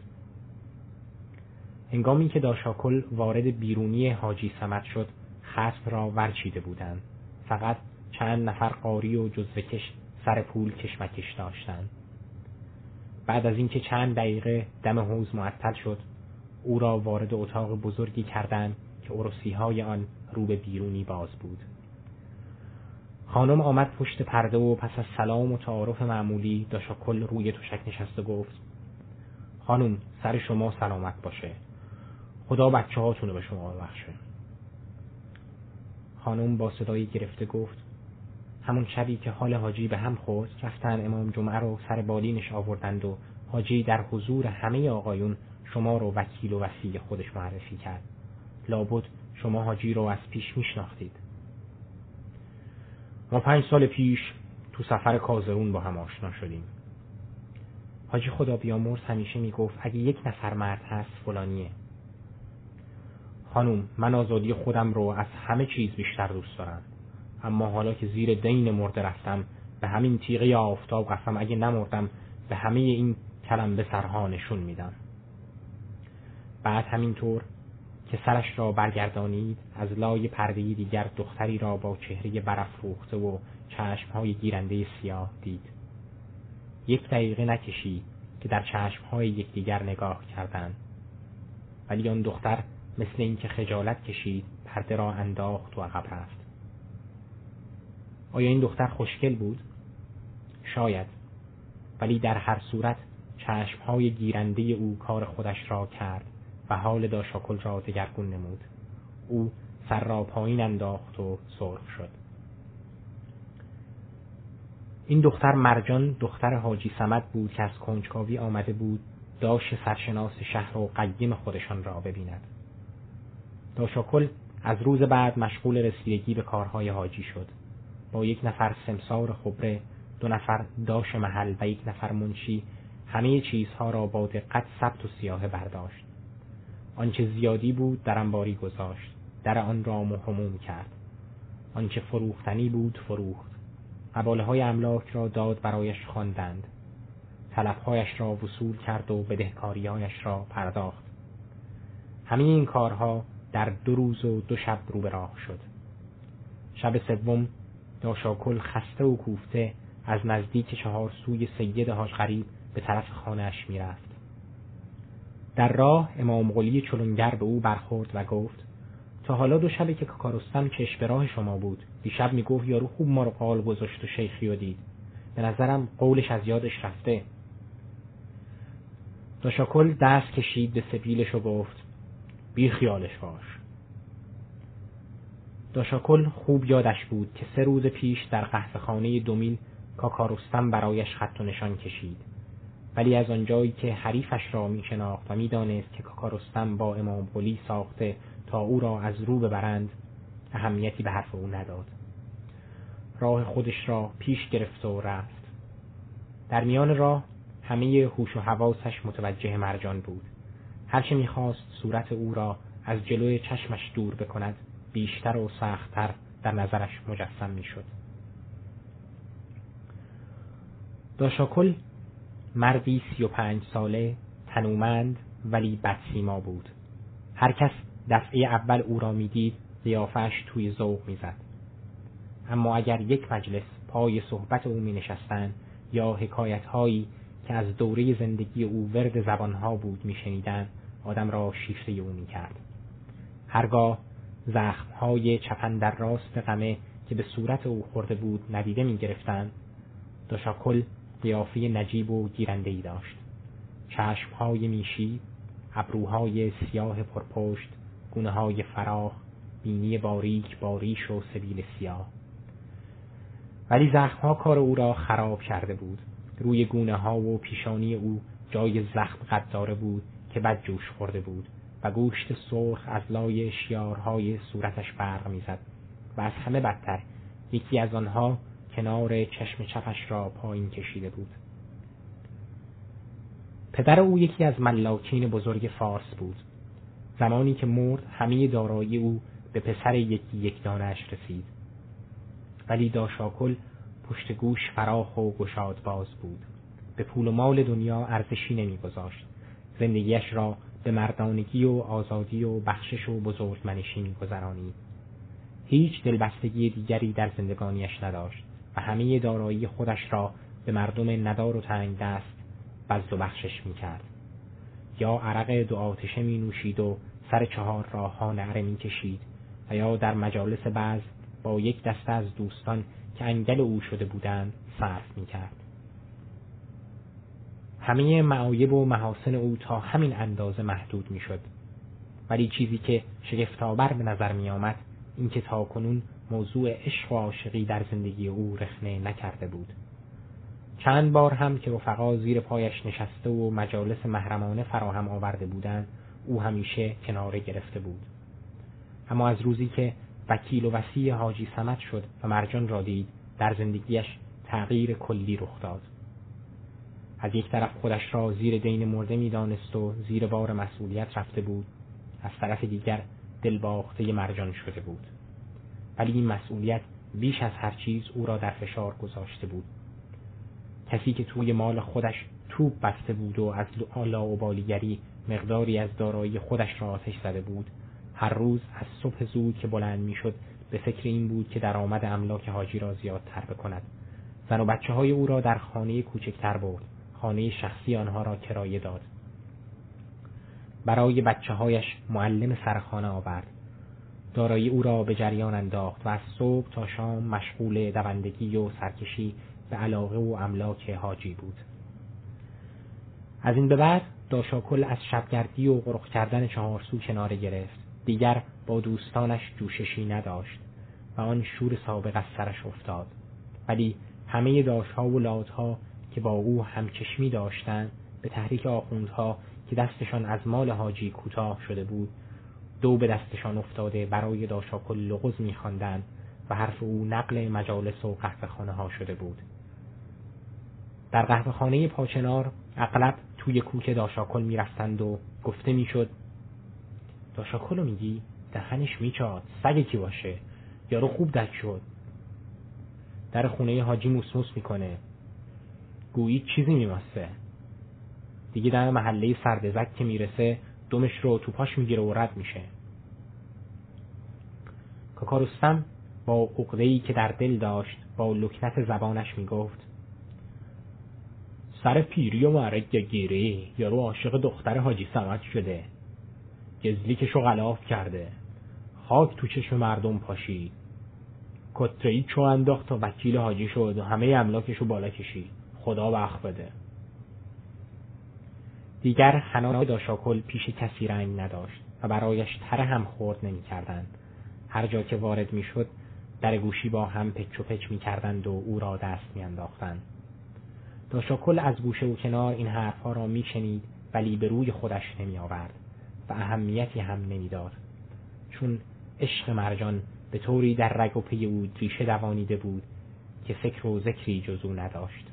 هنگامی که داشاکل وارد بیرونی حاجی صمد شد، خصم را ورچیده بودند. فقط چند نفر قاری و جزوه‌کش سر پول کشمکش داشتند. بعد از اینکه چند دقیقه دم حوض معطل شد، او را وارد اتاق بزرگی کردند که عروسی‌های آن رو به بیرونی باز بود. خانم آمد پشت پرده و پس از سلام و تعارف معمولی داشاکل روی تشک نشست و گفت: خانم سر شما سلامت باشه، خدا بچه هاتونو به شما ببخشه. خانم با صدایی گرفته گفت: همون شبی که حال حاجی به هم خورد، رفتن امام جمعه رو سر بالینش آوردند و حاجی در حضور همه آقایون شما رو وکیل و وصی خودش معرفی کرد. لابد شما حاجی رو از پیش میشناختید. ما پنج سال پیش تو سفر کازرون با هم آشنا شدیم. حاجی خدا بیامرز همیشه میگفت اگه یک نفر مرد هست فلانیه. خانوم من آزادی خودم رو از همه چیز بیشتر دوست دارم، اما حالا که زیر دین مرده رفتم، به همین تیغه آفتاب قسم اگه نمردم به همه این کلم به سرها نشون میدم. بعد همینطور که سرش را برگردانید، از لای پرده‌ای دیگر دختری را با چهره برافروخته و چشم‌های گیرنده سیاه دید. یک دقیقه نکشید که در چشم‌های یکدیگر نگاه کردند، ولی آن دختر مثل اینکه خجالت کشید پرده را انداخت و عقب رفت. آیا این دختر خوشگل بود؟ شاید، ولی در هر صورت چشم‌های گیرنده او کار خودش را کرد و حال داشاکل را دگرگون نمود. او سر را پایین انداخت و سرخ شد. این دختر مرجان دختر حاجی صمد بود که از کنجکاوی آمده بود داش سرشناس شهر و قیم خودشان را ببیند. داشاکل از روز بعد مشغول رسیدگی به کارهای حاجی شد. با یک نفر سمسار خبره، دو نفر داش محل و یک نفر منشی همه چیزها را با دقت ثبت و سیاهه برداشت. آنچه زیادی بود در انباری گذاشت، در آن را مهموم کرد. آنچه فروختنی بود فروخت. حواله املاک را داد برایش خواندند. طلبهایش را وصول کرد و بدهکاری‌هایش را پرداخت. همه این کارها در دو روز و دو شب رو به راه شد. شب سوم داشاکل خسته و کوفته از نزدیک چهار سوی سید حاج غریب به طرف خانه‌اش می‌رفت. در راه امام قلی چلنگر به او برخورد و گفت: تا حالا دو شبه که کاکا رستم چشم به راه شما بود. دیشب میگفت یارو خوب ما رو قال گذاشت و شیخی و دید. به نظرم قولش از یادش رفته. داشاکل دست کشید به سبیلش و گفت: بی خیالش باش. داشاکل خوب یادش بود که سه روز پیش در قهوه‌خانه دومیل کاکا رستم برایش خط و نشان کشید، ولی از آنجایی که حریفش را می شناخت و می دانست که کاکا رستم با امام قلی ساخته تا او را از رو ببرند، اهمیتی به حرف او نداد. راه خودش را پیش گرفت و رفت. در میان راه همه هوش و حواسش متوجه مرجان بود. هرچه می‌خواست صورت او را از جلوی چشمش دور بکند، بیشتر و سخت‌تر در نظرش مجسم می‌شد. داشاکل مردی سی و پنج ساله، تنومند ولی بدسیما بود. هر کس دفعه اول او را می‌دید، قیافه‌اش توی ذوق می‌زد. اما اگر یک مجلس پای صحبت او می‌نشستند یا حکایت‌هایی که از دوره زندگی او ورد زبانها بود می‌شنیدند، آدم را شیفته او می‌کرد. هرگاه زخم‌های چپن در راست قمه که به صورت او خورده بود ندیده می‌گرفتند، داشاکل قیافه نجیب و گیرنده‌ای داشت. چشم‌های میشی، ابروهای سیاه پرپشت، گونه‌های فراخ، بینی باریک باریش و سبیل سیاه. ولی زخم‌ها کار او را خراب کرده بود. روی گونه‌ها و پیشانی او جای زخم قداره بود که بد جوش خورده بود و گوشت سرخ از لای شیارهای صورتش برق می‌زد و از همه بدتر یکی از آنها کنار چشم چپش را پایین کشیده بود. پدر او یکی از ملاکین بزرگ فارس بود. زمانی که مرد همه دارایی او به پسر یکی یک دانش رسید. ولی داشاکل پشت گوش فراخ و گشاد باز بود. به پول و مال دنیا ارزشی نمی‌گذاشت. زندگیش را به مردانگی و آزادی و بخشش و بزرگمنشی می‌گذرانید. هیچ دلبستگی دیگری در زندگانیش نداشت و همه دارایی خودش را به مردم ندار و تنگ دست بذل و بخشش می‌کرد. یا عرق دو آتشه می‌نوشید و سر چهار راه‌ها نعره می‌کشید و یا در مجالس بزم با یک دسته از دوستان که انگل او شده بودند صرف می‌کرد. همه معایب و محاسن او تا همین اندازه محدود می‌شد. ولی چیزی که شگفت‌آور به نظر می‌آمد این که تاکنون موضوع عشق و عاشقی در زندگی او رخنه نکرده بود. چند بار هم که رفقا زیر پایش نشسته و مجالس محرمانه فراهم آورده بودند، او همیشه کناره گرفته بود. اما از روزی که وکیل و وصی حاجی صمد شد و مرجان را دید، در زندگیش تغییر کلی رخ داد. از یک طرف خودش را زیر دین مرده می دانست و زیر بار مسئولیت رفته بود، از طرف دیگر دلباخته مرجان شده بود. ولی این مسئولیت بیش از هر چیز او را در فشار گذاشته بود. کسی که توی مال خودش توپ بسته بود و از لاابالیگری مقداری از دارایی خودش را آتش زده بود، هر روز از صبح زود که بلند میشد به فکر این بود که درآمد املاک حاجی را زیادتر بکند. زن و بچه های او را در خانه کوچکتر برد، خانه شخصی آنها را کرایه داد. برای بچه هایش معلم سرخانه آورد. دارایی او را به جریان انداخت و از صبح تا شام مشغول دوندگی و سرکشی به علاقه و املاک حاجی بود. از این به بعد داشاکل از شبگردی و قرق کردن چهارسو کناره گرفت. دیگر با دوستانش جوششی نداشت و آن شور سابق از سرش افتاد. ولی همه داشتها و لادها که با او همچشمی داشتند به تحریک آخوندها که دستشان از مال حاجی کوتاه شده بود، دو به دستشان افتاده برای داشاکل لغز می‌خواندند و حرف او نقل مجالس و قهوه‌خانه ها شده بود. در قهوه‌خانه پاچنار اغلب توی کوک داشاکل میرفتند و گفته میشد داشاکلو میگی؟ دهنش میچاد، سگ کی باشه، یارو خوب دک شد. در خونه حاجی موسموس میکنه، گویی چیزی میماسه. دیگه در محله سردزک که میرسه دمش رو تو پاش میگیره و رد میشه. کاکا رستم با عقده‌ای که در دل داشت با لکنت زبانش میگفت سر پیری و معرگ گیری، یارو عاشق دختر حاجی صمد شده، گزلیکشو غلاف کرده، خاک تو چشم مردم پاشید، کتره‌ای چو انداخت تا وکیل حاجی شد و همه املاکشو بالا کشید، خدا بخت بده. دیگر حنا داشاکل پیش کسی رنگ نداشت و برایش تره هم خورد نمی کردند. هر جا که وارد می شد در گوشی با هم پچ و پچ می کردند و او را دست می انداختند. داشاکل از گوشه و کنار این حرفها را می شنید ولی به روی خودش نمی آورد و اهمیتی هم نمی داد، چون عشق مرجان به طوری در رگ و پی او ریشه دوانیده بود که فکر و ذکری جز او نداشت.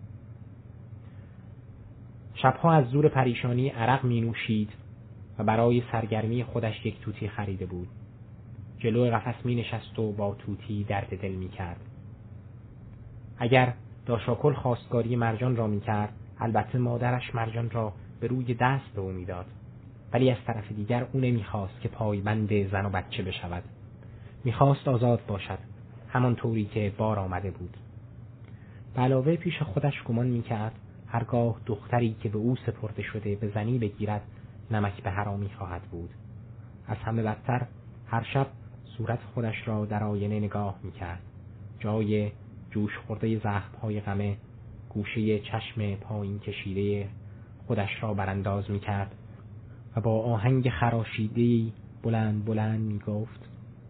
شبها از زور پریشانی عرق می نوشید و برای سرگرمی خودش یک توتی خریده بود. جلو قفس می نشست و با توتی درد دل می کرد. اگر داشاکل خواستگاری مرجان را می کرد، البته مادرش مرجان را به روی دست به او می داد، ولی از طرف دیگر او نمی خواست که پایبند زن و بچه بشود. می خواست آزاد باشد، همان طوری که بار آمده بود. به علاوه پیش خودش گمان می کرد هرگاه دختری که به او سپرده شده به زنی بگیرد نمک به حرامی خواهد بود. از همه بدتر هر شب صورت خودش را در آینه نگاه می کرد. جای جوش خورده زخم‌های غمه گوشه چشم پایین کشیده خودش را برانداز می کرد و با آهنگ خراشیده‌ای بلند بلند می گفت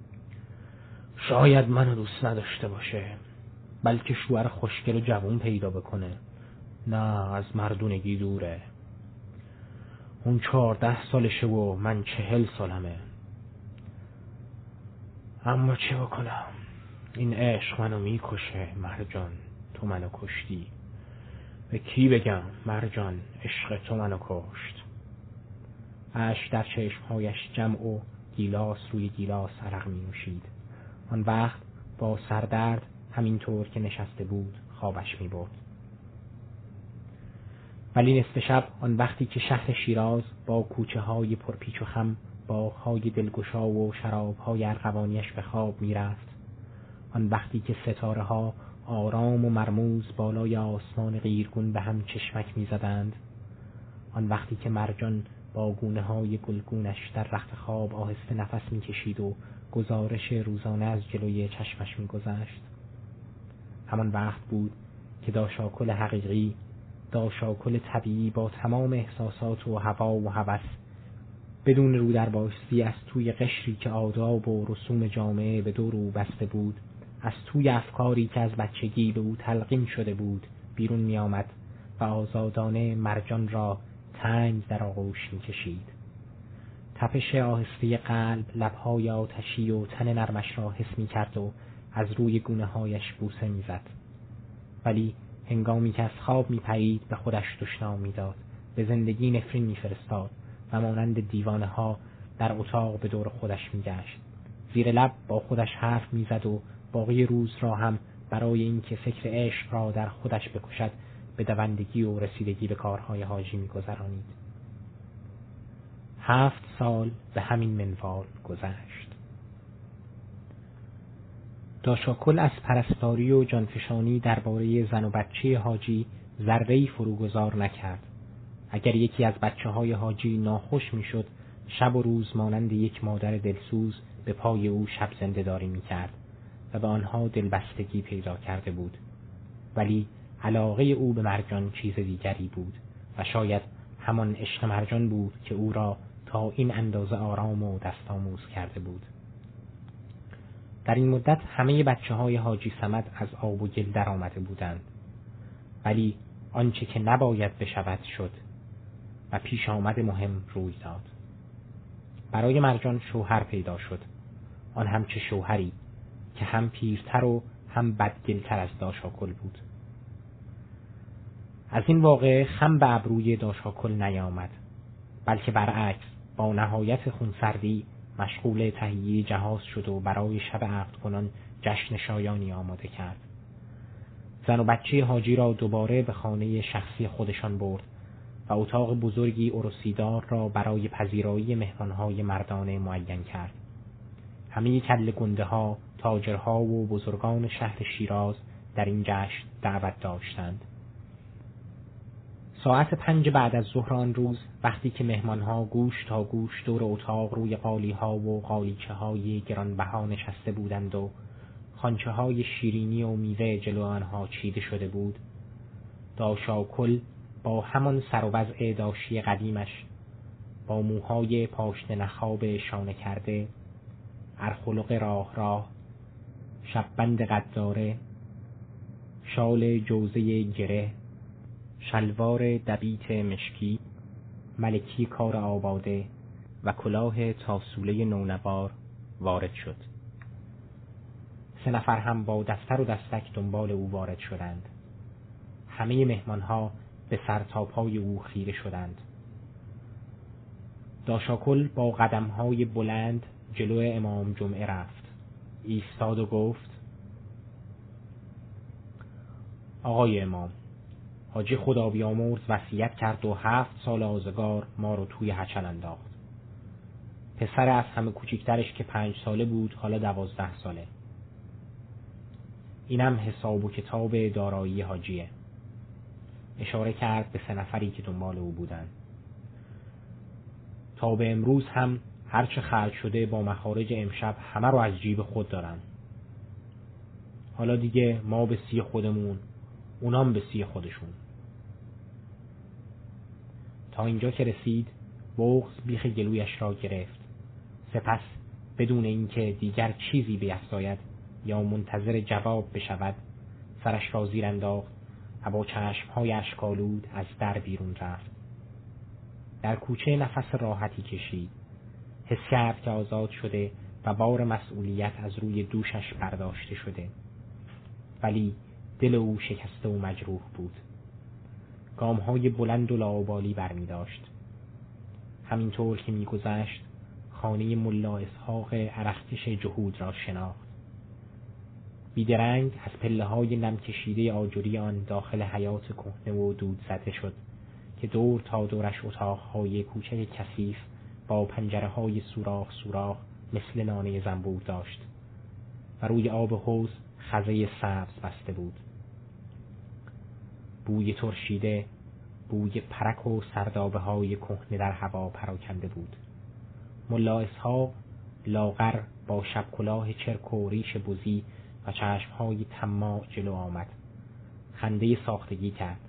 شاید منو دوست نداشته باشه، بلکه شوهر خوشگل و جوون پیدا بکنه. نه، از مردونگی دوره. اون چهارده سالشه و من چهل سالمه. اما چه بکنم، این عشق منو میکشه. مرجان تو منو کشتی. به کی بگم مرجان عشق تو منو کشت. اشک در چشمهایش جمع و گیلاس روی گیلاس عرق می نوشید. آن وقت با سردرد همینطور که نشسته بود خوابش می برد. ولی نصف شب، آن وقتی که شهر شیراز با کوچه های پرپیچ و خم، باغ‌های دلگشا و شراب‌های ارغوانیش به خواب می‌رفت، آن وقتی که ستاره ها آرام و مرموز بالای آسمان قیرگون به هم چشمک می‌زدند، آن وقتی که مرجان با گونه‌های گلگونش در رخت خواب آهسته نفس می‌کشید و گزارش روزانه از جلوی چشمش می‌گذشت، همان وقت بود که داشاکل حقیقی، داشاکل طبیعی با تمام احساسات و هوا و هوس، بدون رو در بایستی از توی قشری که آداب و رسوم جامعه به دور او بسته بود، از توی افکاری که از بچگی به او تلقین شده بود بیرون می آمد و آزادانه مرجان را تنگ در آغوش می کشید. تپش آهسته قلب لبهای آتشی و تن نرمش را حس می کرد و از روی گونه هایش بوسه می زد. ولی هنگامی که از خواب می پرید به خودش دشنام می داد، به زندگی نفرین می فرستاد و مانند دیوانه ها در اتاق به دور خودش می گشت. زیر لب با خودش حرف می زد و باقی روز را هم برای اینکه فکر عشق را در خودش بکشد به دوندگی و رسیدگی به کارهای حاجی می گذرانید. هفت سال به همین منوال گذشت. داشاکل از پرستاری و جانفشانی درباره زن و بچه حاجی ذره‌ای فروگذار نکرد. اگر یکی از بچه های حاجی ناخوش می شد، شب و روز مانند یک مادر دلسوز به پای او شب زنده داری می کرد و به آنها دلبستگی پیدا کرده بود. ولی علاقه او به مرجان چیز دیگری بود و شاید همان عشق مرجان بود که او را تا این اندازه آرام و دست آموز کرده بود. در این مدت همه بچه های حاجی صمد از آب و گل در آمده بودند، ولی آنچه که نباید بشود شد و پیش آمد مهم روی داد. برای مرجان شوهر پیدا شد، آن هم چه شوهری که هم پیرتر و هم بدگلتر از داشاکل بود. از این واقعه خم به ابروی داشاکل نیامد، بلکه برعکس با نهایت خونسردی مشغول تهیه جهاز شد و برای شب عقد کنان جشن شایانی آماده کرد. زن و بچه حاجی را دوباره به خانه شخصی خودشان برد و اتاق بزرگی عروسیدار را برای پذیرایی مهمانهای مردانه معین کرد. همه کله گنده ها، تاجرها و بزرگان شهر شیراز در این جشن دعوت داشتند. ساعت پنج بعد از ظهر آن روز، وقتی که مهمانها گوش تا گوش دور اتاق روی قالیها و قالیچه های گرانبها نشسته بودند و خوانچه های شیرینی و میوه جلو آنها چیده شده بود، داشاکل با همان سر و وضع داشی قدیمش، با موهای پاشنه نخاب شانه کرده، ارخلق راه راه، شببند قداره، شال جوزه گره، شلوار دبیت مشکی، ملکی کار آباده و کلاه تاسوله نونوار وارد شد. سه نفر هم با دفتر و دستک دنبال او وارد شدند. همه مهمانها به سر تا پای او خیره شدند. داشاکل با قدمهای بلند جلو امام جمعه رفت، ایستاد و گفت: آقای امام، حاجی خدا بیامرز وصیت کرد و هفت سال آزگار ما رو توی هچل انداخت. پسر از همه کوچکترش که پنج ساله بود حالا دوازده ساله. اینم حساب و کتاب دارایی حاجیه. اشاره کرد به سه نفری که دنبال او بودن. تا به امروز هم هرچه خرج شده با مخارج امشب همه رو از جیب خود دارن. حالا دیگه ما به سی خودمون، اونام به سی خودشون. تا اینجا که رسید بغض بیخ گلویش را گرفت. سپس بدون اینکه دیگر چیزی بیفزاید یا منتظر جواب بشود، سرش را زیر انداخت و با چشمهای اشک‌آلود از در بیرون رفت. در کوچه نفس راحتی کشید. حس کرد که آزاد شده و بار مسئولیت از روی دوشش برداشته شده. ولی دل او شکسته و مجروح بود. گام‌های بلند و لاابالی برمی داشت. همینطور که می‌گذشت خانه ملا اسحاق عرقکش جهود را شناخت. بیدرنگ از پله‌های نم کشیده آجری آن داخل حیاط کهنه و دود زده شد که دور تا دورش اتاق‌های کوچک کثیف با پنجره‌های سوراخ سوراخ مثل نانه زنبور داشت و روی آب حوض خزه سبز بسته بود. بوی ترشیده، بوی پرک و سردابه‌های کهنه در هوا پراکنده بود. ملا اسحاق لاغر با شب کلاه چرک و ریش بزی و چشم‌های طماع جلو آمد. خنده ساختگی کرد.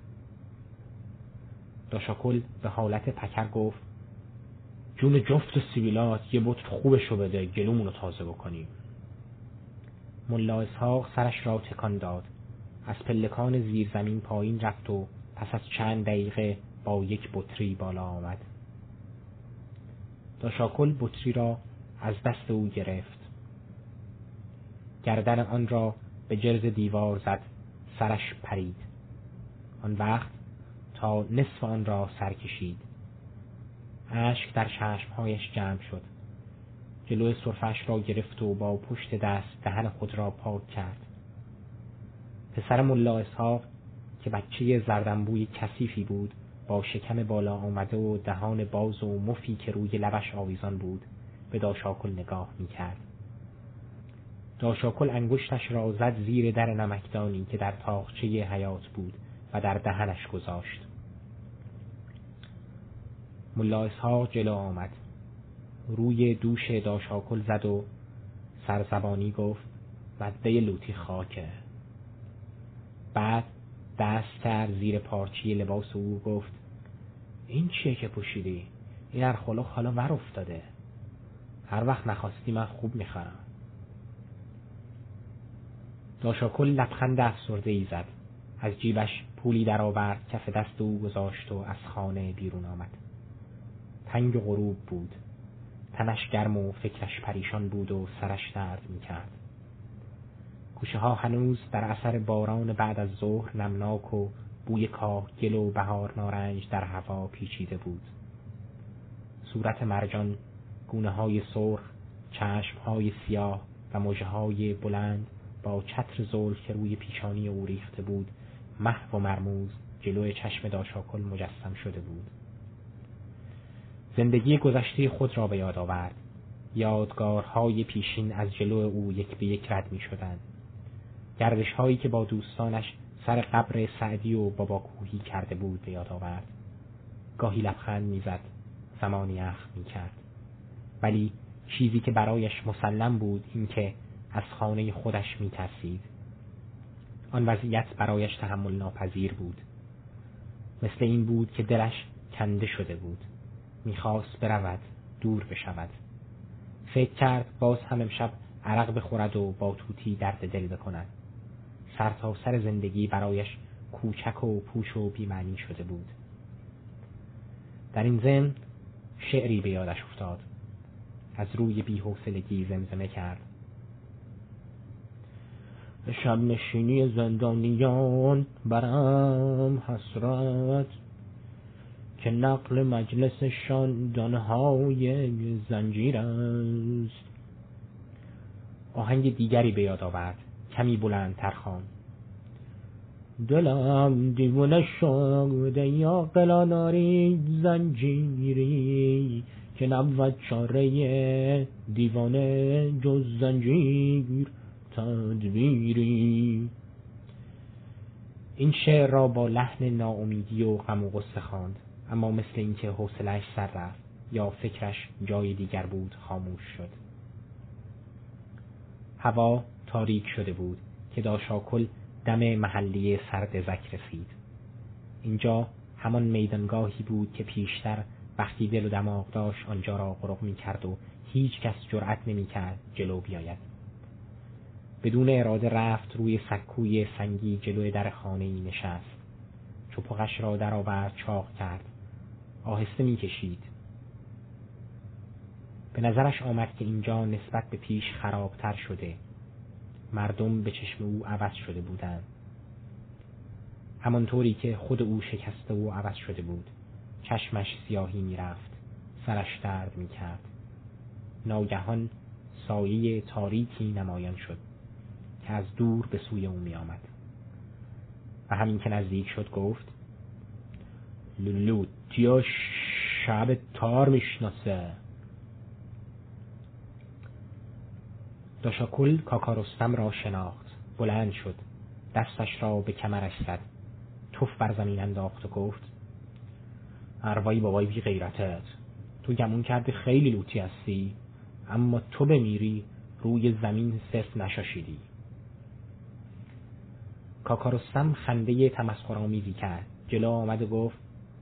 داشاکل به حالت پکر گفت: جون جفت سیبیلات یه بطر خوبشو بده گلومونو تازه بکنیم. ملا اسحاق سرش را تکان داد. از پلکان زیر زمین پایین رفت و پس از چند دقیقه با یک بطری بالا آمد. داشاکل بطری را از دست او گرفت. گردن آن را به جرز دیوار زد، سرش پرید. آن وقت تا نصف آن را سر کشید. اشک در چشمهایش جمع شد. جلوی سرفش را گرفت و با پشت دست دهن خود را پاک کرد. پسر ملا اسحاق که بچه زردنبوی کثیفی بود، با شکم بالا آمده و دهان باز و مفی که روی لبش آویزان بود، به داشاکل نگاه می‌کرد. داشاکل انگشتش را زد زیر در نمکدانی که در تاقچه حیاط بود و در دهنش گذاشت. ملا اسحاق جلو آمد. روی دوش داشاکل زد و سرزبانی گفت: مده لوتی خاکه. بعد دست کرد زیر پارچی لباس او گفت: این چیه که پوشیدی؟ این ارخلق حالا ور افتاده. هر وقت نخواستی من خوب میخرم. داشاکل لبخند افسرده ای زد. از جیبش پولی در آورد، کف دست او گذاشت و از خانه بیرون آمد. تنگ غروب بود. تنش گرم و فکرش پریشان بود و سرش درد میکرد. کوچه ها هنوز در اثر باران بعد از ظهر نمناک و بوی کاه، گل و بهار نارنج در هوا پیچیده بود. صورت مرجان، گونه های سرخ، چشم های سیاه و مژه های بلند با چتر زلف که روی پیشانی او ریخته بود محو و مرموز جلوی چشم داشاکل مجسم شده بود. زندگی گذشته خود را به یاد آورد. یادگارهای پیشین از جلو او یک به یک رد می شدند. گردش هایی که با دوستانش سر قبر سعدی و بابا کوهی کرده بود به یاد آورد. گاهی لبخند می زد، زمانی اخم می کرد. ولی چیزی که برایش مسلم بود این که از خانه خودش می ترسید. آن وضعیت برایش تحمل ناپذیر بود. مثل این بود که دلش کنده شده بود. میخواست برود، دور بشود. فکر کرد باز هم امشب عرق بخورد و با توتی درد دل بکند. سر تا سر زندگی برایش کوچک و پوش و بی‌معنی شده بود. در این ضمن شعری به یادش افتاد. از روی بی‌حوصلگی زمزمه کرد: شب نشینی زندانیان برم حسرت، که نقل مجلسشان دانهای زنجیر است. آهنگ دیگری به یاد آورد، کمی بلندتر خواند: دلم دیوانه شده یا قلاناری زنجیری، که نبود چاره دیوانه جز زنجیر تدبیری. این شعر را با لحن ناامیدی و غم و غصه خواند، اما مثل اینکه حوصله‌اش سر رفت یا فکرش جای دیگر بود خاموش شد. هوا تاریک شده بود که داشاکل دم محله سرد زک رسید. اینجا همان میدانگاهی بود که پیشتر وقتی دل و دماغ داشت آنجا را غرق می کرد و هیچ کس جرأت نمی کرد جلو بیاید. بدون اراده رفت روی سکوی سنگی جلوی در خانه‌ای نشست. چپقش را در آورد، چاق کرد. آهسته می کشید. به نظرش آمد که اینجا نسبت به پیش خرابتر شده. مردم به چشم او عوض شده بودند. همانطوری که خود او شکسته و عوض شده بود. چشمش سیاهی می رفت. سرش درد می کرد. ناگهان سایه تاریکی نمایان شد که از دور به سوی او می آمد. و همین که نزدیک شد گفت: لوتیا شب تار میشناسه. داشاکل کاکا رستم را شناخت. بلند شد، دستش را به کمرش زد، توف بر زمین انداخت و گفت: اروایی بابای بی غیرتت، تو گمون کردی خیلی لوتی هستی، اما تو بمیری روی زمین صرف نشاشیدی. کاکا رستم خنده تمسخرآمیزی کرد. جلو آمد و گفت: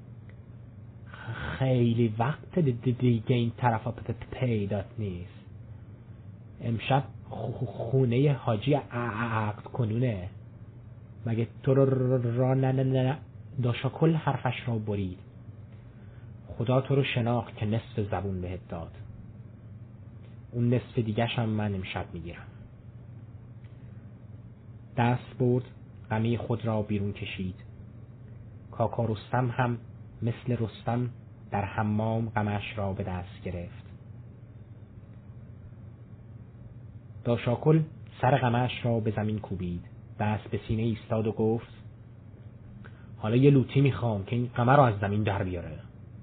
خیلی وقت دیگه این طرفا پیدات نیست. امشب خونه حاجی عقد کنونه. مگه تو را نه نه نه. داشاکل حرفش را برید. خدا تو رو شناخت که نصف زبون بهت داد. اون نصف دیگه‌ش هم من امشب میگیرم. دست برد، غمی خود را بیرون کشید. کاکا رستم هم مثل رستم در حمام غمش را به دست گرفت. داشاکل سر غمش را به زمین کوبید، دست به سینه ایستاد و گفت: حالا یه لوتی میخوام که این غمه را از زمین در بیاره.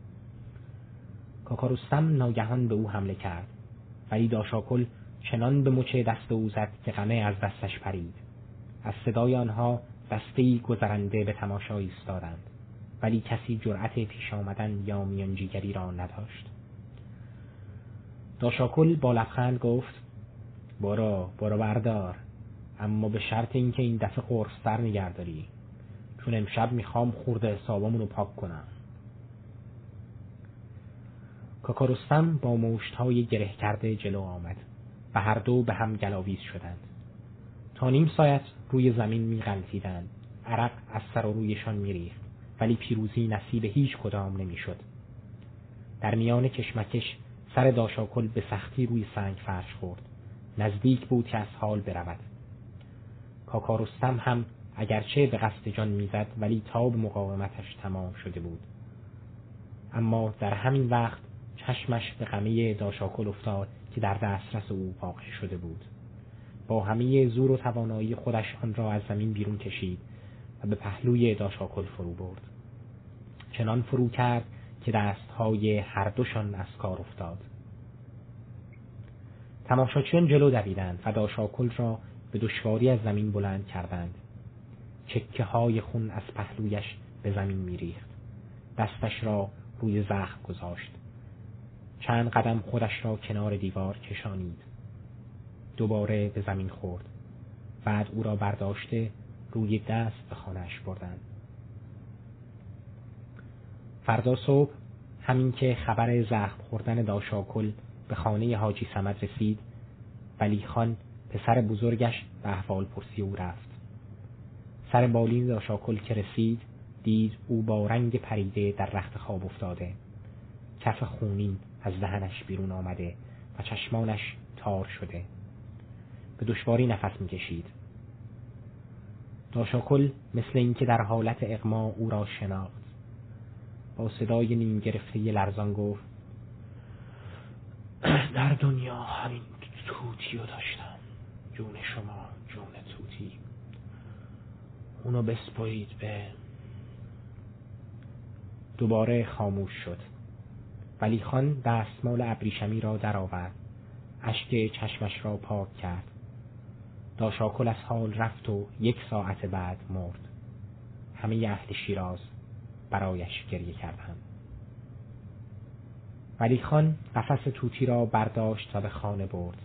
کاکا رستم ناگهان به او حمله کرد، ولی داشاکل چنان به مچ دست او زد که غمه از دستش پرید. از صدای آنها دسته‌ای گذرنده به تماشا ایستادند، ولی کسی جرأت پیش آمدن یا میانجیگری را نداشت. داشاکل با لبخند گفت: برو برو بردار، اما به شرط اینکه این دفعه قرص‌تر نگهداری، چون امشب میخوام خورده حسابامون رو پاک کنم. کاکا رستم با مشت‌های گره کرده جلو آمد و هر دو به هم گلاویز شدند. تا نیم ساعت روی زمین می‌غلتیدند. عرق از سر و رویشان می‌ریخت، ولی پیروزی نصیب هیچ کدام نمی‌شد. در میان کشمکش سر داشاکل به سختی روی سنگ فرش خورد. نزدیک بود که از حال برود. کاکا رستم هم اگرچه به قصد جان میزد ولی تاب مقاومتش تمام شده بود. اما در همین وقت چشمش به قمه داشاکل افتاد که در دسترس او واقع شده بود. با همه زور و توانایی خودش آن را از زمین بیرون کشید و به پهلوی داشاکل فرو برد. چنان فرو کرد که دستهای هر دوشان از کار افتاد. تماشاچیان جلو دویدند و داشاکل را به دشواری از زمین بلند کردند. چکه های خون از پهلویش به زمین میریخت. دستش را روی زخم گذاشت. چند قدم خودش را کنار دیوار کشانید. دوباره به زمین خورد. بعد او را برداشته روی دست به خانه‌اش بردند. فردا صبح همین که خبر زخم خوردن داشاکل به خانه حاجی صمد رسید، ولی خان پسر بزرگش به احوال پرسی او رفت. سر بالین داشاکل که رسید دید او با رنگ پریده در رخت خواب افتاده. کف خونین از دهنش بیرون آمده و چشمانش تار شده. به دشواری نفس می‌کشید. داشاکل مثل اینکه در حالت اغما او را شناخت. با صدای نیم گرفته لرزان گفت: در دنیا همین توتی رو داشتم. جون شما جون توتی. اونو بسپایید به. دوباره خاموش شد. ولی خان دستمال ابریشمی را در آورد. اشک چشمش را پاک کرد. داشاکل از حال رفت و یک ساعت بعد مرد. همه اهل شیراز برایش گریه کردند. ولی خان قفس توتی را برداشت و به خانه برد.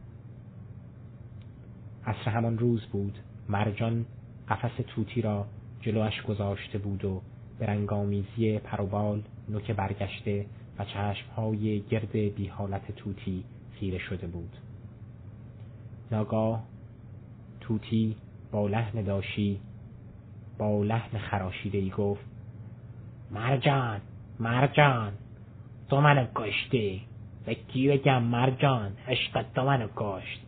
عصر همان روز بود. مرجان قفس توتی را جلوش گذاشته بود و به رنگامیزی پروبال، نوک برگشته و چشمهای گرد بی حالت توتی خیره شده بود. ناگاه توتی با لحن داشی، با لحن خراشیده‌ای گفت: مرجان، مرجان، تو منو کشتی. به کی بگم مرجان؟ عشق تو منو کشت.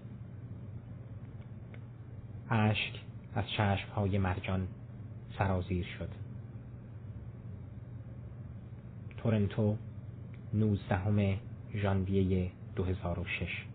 اشک از چشمهای مرجان سرازیر شد. تورنتو، نوزدهم ژانویه دو هزار و شش.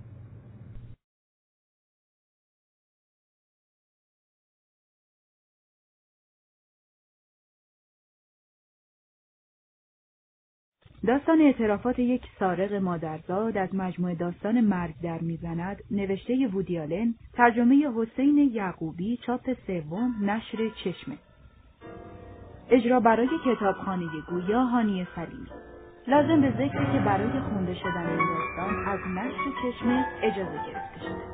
داستان اعترافات یک سارق مادرزاد از مجموعه داستان مرگ در میزند، نوشته وودی آلن، ترجمه حسین یعقوبی، چاپ سوم، نشر چشمه. اجرا برای کتابخانه گویا هانی سلیمی. لازم به ذکره که برای خونده شدن این داستان از نشر چشمه اجازه گرفته شده.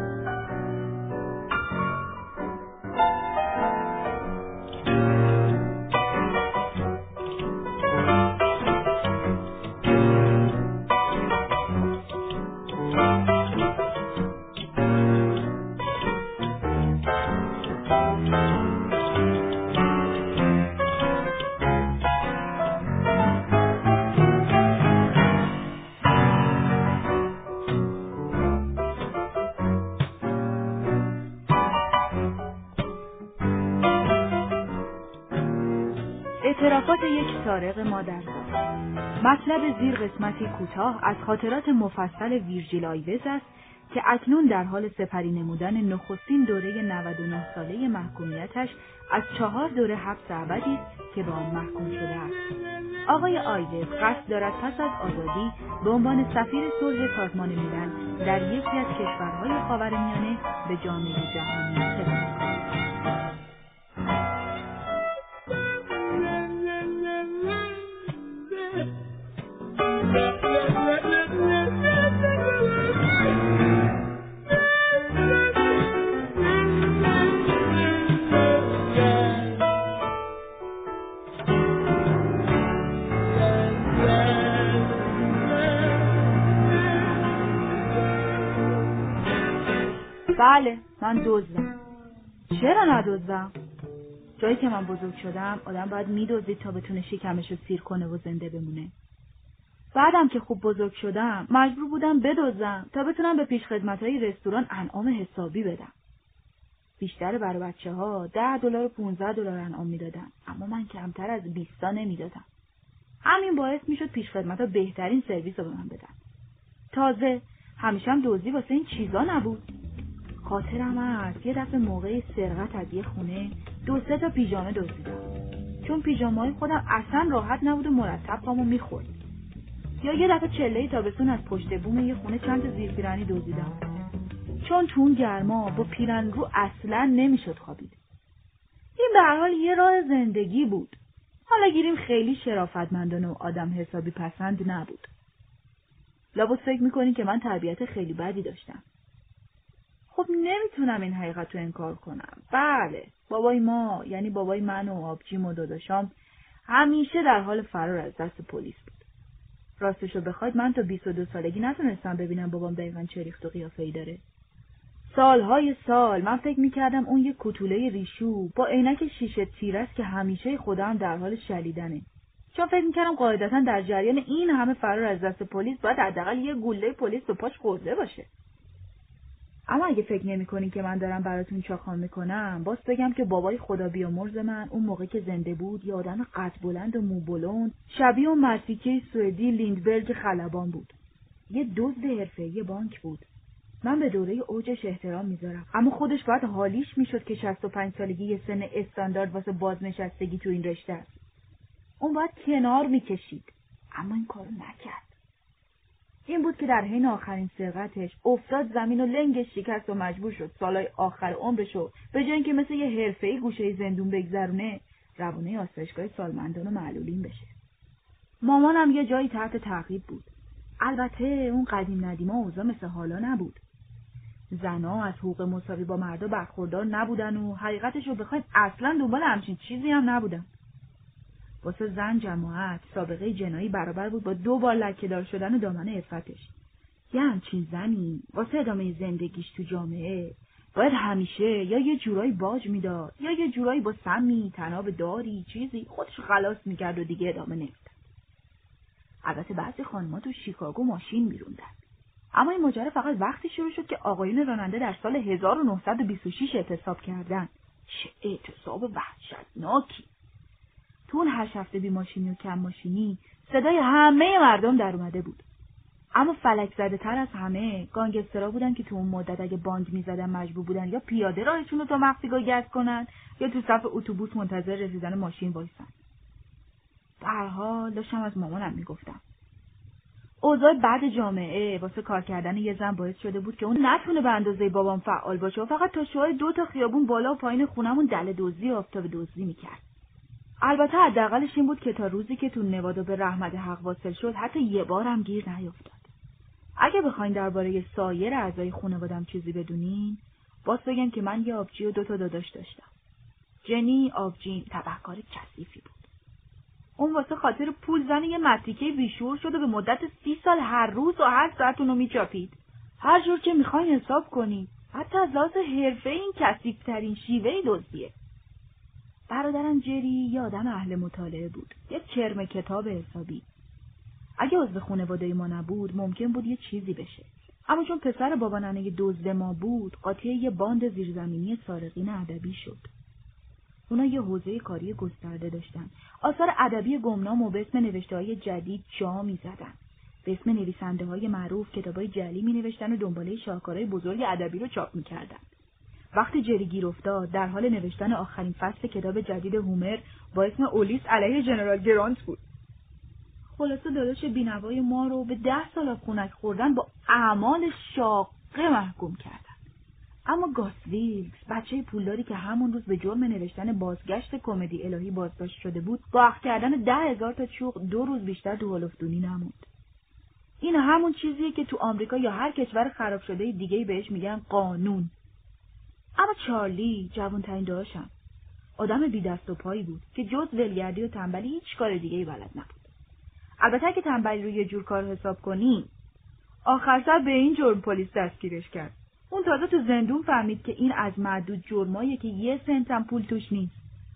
اعترافات یک سارق مادرزاد. مطلب زیر قسمتی کوتاه از خاطرات مفصل ویرجیل آیوز است که اکنون در حال سپری نمودن نخستین دوره نود و نه ساله محکومیتش از چهار دوره حبس ابدی است که به آن محکوم شده است. آقای آیوز قصد دارد پس از آزادی به عنوان سفیر صلح سازمان ملل در یکی از کشورهای خاورمیانه به جامعه جهانی خدمت کند. بله، من دزدم. چرا ندزدم؟ جایی که من بزرگ شدم آدم باید میدزدید تا بتونه شکمش رو سیر کنه و زنده بمونه. بعدم که خوب بزرگ شدم مجبور بودم بدزدم تا بتونم به پیش خدمتای رستوران انعام حسابی بدم. بیشتر برای بچه ها ده دلار و پونزده دلار انعام میدادن، اما من کمتر از بیست تا نمیدادم. همین باعث میشد پیش خدمتا بهترین سرویس رو به من بدن. تازه همیشه هم دزدی واسه این چیزا نبود. خاطرم هست یه دفعه موقع سرقت از یه خونه دو سه تا پیژامه دزدیدم، چون پیژامه‌های خودم اصلا راحت نبود و مرتب پامو میخورد. یا یه دفعه چله تابستون از پشت بوم یه خونه چند تا زیر پیرنی دزدیدم، چون تو اون گرما با پیرن رو اصلا نمیشد خوابید. این به هر حال یه راه زندگی بود. حالا گیریم خیلی شرافتمندانه و آدم حسابی پسند نبود. لابد فکر میکنین که من تربیت خیلی بدی داشتم. خب نمیتونم این حقیقت رو انکار کنم. بله، بابای ما، یعنی بابای من و آبجیم و داداشام، همیشه در حال فرار از دست پلیس بود. راستشو بخواید من تا بیست و دو سالگی نتونستم ببینم بابام دقیقاً چه ریخت و قیافه‌ای داره. سالهای سال من فکر میکردم اون یه کوتوله ریشو با عینک شیشه تیره است که همیشه خودم در حال شلیدنه. چون فکر میکردم قاعدتاً در جریان این همه فرار از دست پلیس باید حداقل یه گوله پلیس به پاش خورده باشه. اما اگه فکر نمی‌کنین که من دارم براتون چاخان میکنم، باز بگم که بابای خدا بیامرز من اون موقع که زنده بود یه آدم قد بلند و مو بلند شبیه اون مرتیکه سوئدی لیندبرگ خلبان بود. یه دزد حرفه‌ای بانک بود. من به دوره اوجش احترام میذارم، اما خودش باید حالیش میشد که شصت و پنج سالگی یه سن استاندارد واسه بازنشستگی تو این رشته است. اون باید کنار میکشید، اما این کارو نکرد. این بود که در حین آخرین سرقتش افتاد زمین و لنگش شکست و مجبور شد سالای آخر عمرشو به جای اینکه مثل یه حرفه‌ای گوشه زندون بگذرونه، روانه آسایشگاه سالمندان و معلولین بشه. مامانم یه جایی تحت تعقیب بود. البته اون قدیم ندیما اوضاع مثل حالا نبود. زنا از حقوق مساوی با مردا برخوردار نبودن و حقیقتشو بخواید اصلا دنبال همچین چیزی هم نبودن. واسه زن جماعت سابقه جنایی برابر بود با دو بار لکه‌دار شدن دامن عفتش. یه همچین زنی واسه ادامه زندگیش تو جامعه باید همیشه یا یه جورایی باج میداد یا یه جورایی با سمی، تناب داری، چیزی خودش خلاص میکرد و دیگه ادامه نمیداد. البته بعضی خانم‌ها تو شیکاگو ماشین میروندن، اما این ماجرا فقط وقتی شروع شد که آقایون راننده در سال هزار و نهصد و بیست و شش اعتصاب کردن. چه اعتصاب وحشتناکی! تو اون هشت هفته بی ماشینی و کم ماشینی صدای همه مردم در اومده بود. اما فلک زده تر از همه گانگسترها بودن که تو اون مدت اگه بانگ میزدن مجبور بودن یا پیاده راهشون رو تا مخفیگاه گشت کنن یا تو صف اتوبوس منتظر رسیدن ماشین وایسن. به هر حال داشتم از مامانم میگفتم. اوضاع بعد جامعه واسه کار کردن یه زن باعث شده بود که اون نتونه به اندازه بابام فعال باشه و فقط تا شوهای دو تا خیابون بالا و پایین خونمون دل دزدی و آفتاب دزدی میکرد. البته حداقلش این بود که تا روزی که تو نوادا به رحمت حق واصل شد حتی یه بار هم گیر نیفتاد. اگه بخواین درباره سایر اعضای خانواده‌ام چیزی بدونین، باز بگم که من یه آبجی و دو تا داداش داشتم. جنی آبجیم تبهکار کثیفی بود. اون واسه خاطر پول زن یه متریکه بیشعور شده به مدت سی سال هر روز و هر ساعت اونو میچاپید. هر جور که میخواین حساب کنید. حتی از لحاظ حرفه‌ای این کثیف‌ترین شیوه دزدیه. برادرم جری یه آدم اهل مطالعه بود. یه کرم کتاب حسابی. اگه عضو خانواده ما نبود ممکن بود یه چیزی بشه. اما چون پسر بابا ننه دزد ما بود، قاطی یه باند زیرزمینی سارقین ادبی شد. اونا یه حوزه کاری گسترده داشتن. آثار ادبی گمنام و به اسم نوشته‌های جدید جا می‌زدن. به اسم نویسنده‌های معروف کتابای جعلی می‌نوشتن و دنباله شاهکارهای بزرگ ادبی رو چاپ می‌کردن. وقتی جری گیر افتاد در حال نوشتن آخرین فصل کتاب جدید هومر با اسم اولیس علیه ژنرال گرانت بود. خلاصه داداش بینوای ما رو به ده سال از خونک خوردن با اعمال شاقه محکوم کردن. اما گاس ویلکس، بچه پولداری که همون روز به جرم نوشتن بازگشت کمدی الهی بازداشت شده بود، با اخذ کردن ده هزار تا چوق دو روز بیشتر تو هالوفدونی نموند. این همون چیزیه که تو آمریکا یا هر کشور خراب شده دیگه‌ای بهش میگن قانون. اما چارلی جوان‌ترین داداشم، آدم بی دست و پایی بود که جز ولگردی و تنبلی هیچ کار دیگه‌ای بلد نبود. البته اگه تنبلی رو یه جور کار حساب کنی، آخر سر به این جرم پلیس دستگیرش کرد. اون تازه تو زندون فهمید که این از معدود جرماییه که یه سنت هم پول توش نیست.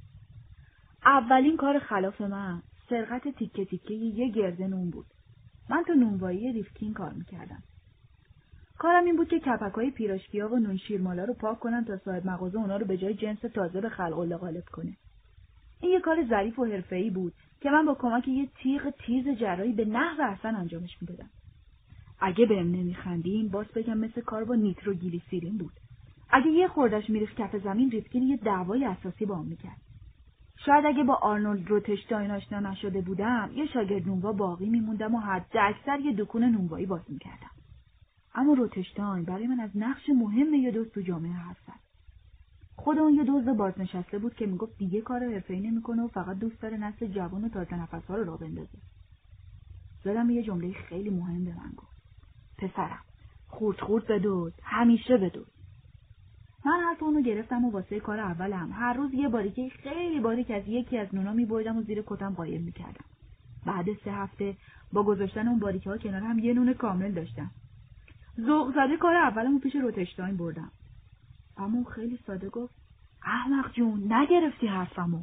اولین کار خلاف من سرقت تیکه تیکه یه گرده نون بود. من تو نونوایی ریفتین کار میکردم. کارم این بود که کپک‌های پیراشکی‌ها و نون شیرمالا رو پاک کنم تا صاحب مغازه اونا رو به جای جنس تازه به خلق غالب کنه. این یه کار ظریف و حرفه‌ای بود که من با کمک یه تیغ تیز جراحی به نحو احسن انجامش میدادم. اگه بهم نمیخندین باز بگم مثل کار با نیتروگلیسیرین بود. اگه یه خوردش میریخت کف زمین ریسکین یه دعوای اساسی با هم میکرد. شاید اگه با آرنولد روتشتاین آشنا نشده بودم یه شاگرد نونوا باقی میموندم و حد اکثر یه دکون نونوایی باز میکردم. اما روتشتاین برای من از نقش مهم یه دوست تو جامعه حرف زد. خود اون یه دزد بازنشسته بود که میگفت دیگه کار حرفه‌ای نمیکنه و فقط دوست داره نسل جوان و تازه نفس‌ها رو راه بندازه. زدم یه جمله خیلی مهم به من گفت: پسرم، خورد خورد بدوز، همیشه بدوز. من حرف اونو گرفتم و واسه کار اولم هر روز یه باریکه خیلی باریک از یکی از نونا میبردم و زیر کتم قایم میکردم. بعد سه هفته با گذاشتن اون باریکه ها کنار هم یه نون کامل داشتم. ذوق زده کار اولمو پیش روتشتاین بردم. اما خیلی ساده گفت: احمق جون، نگرفتی حرفمو.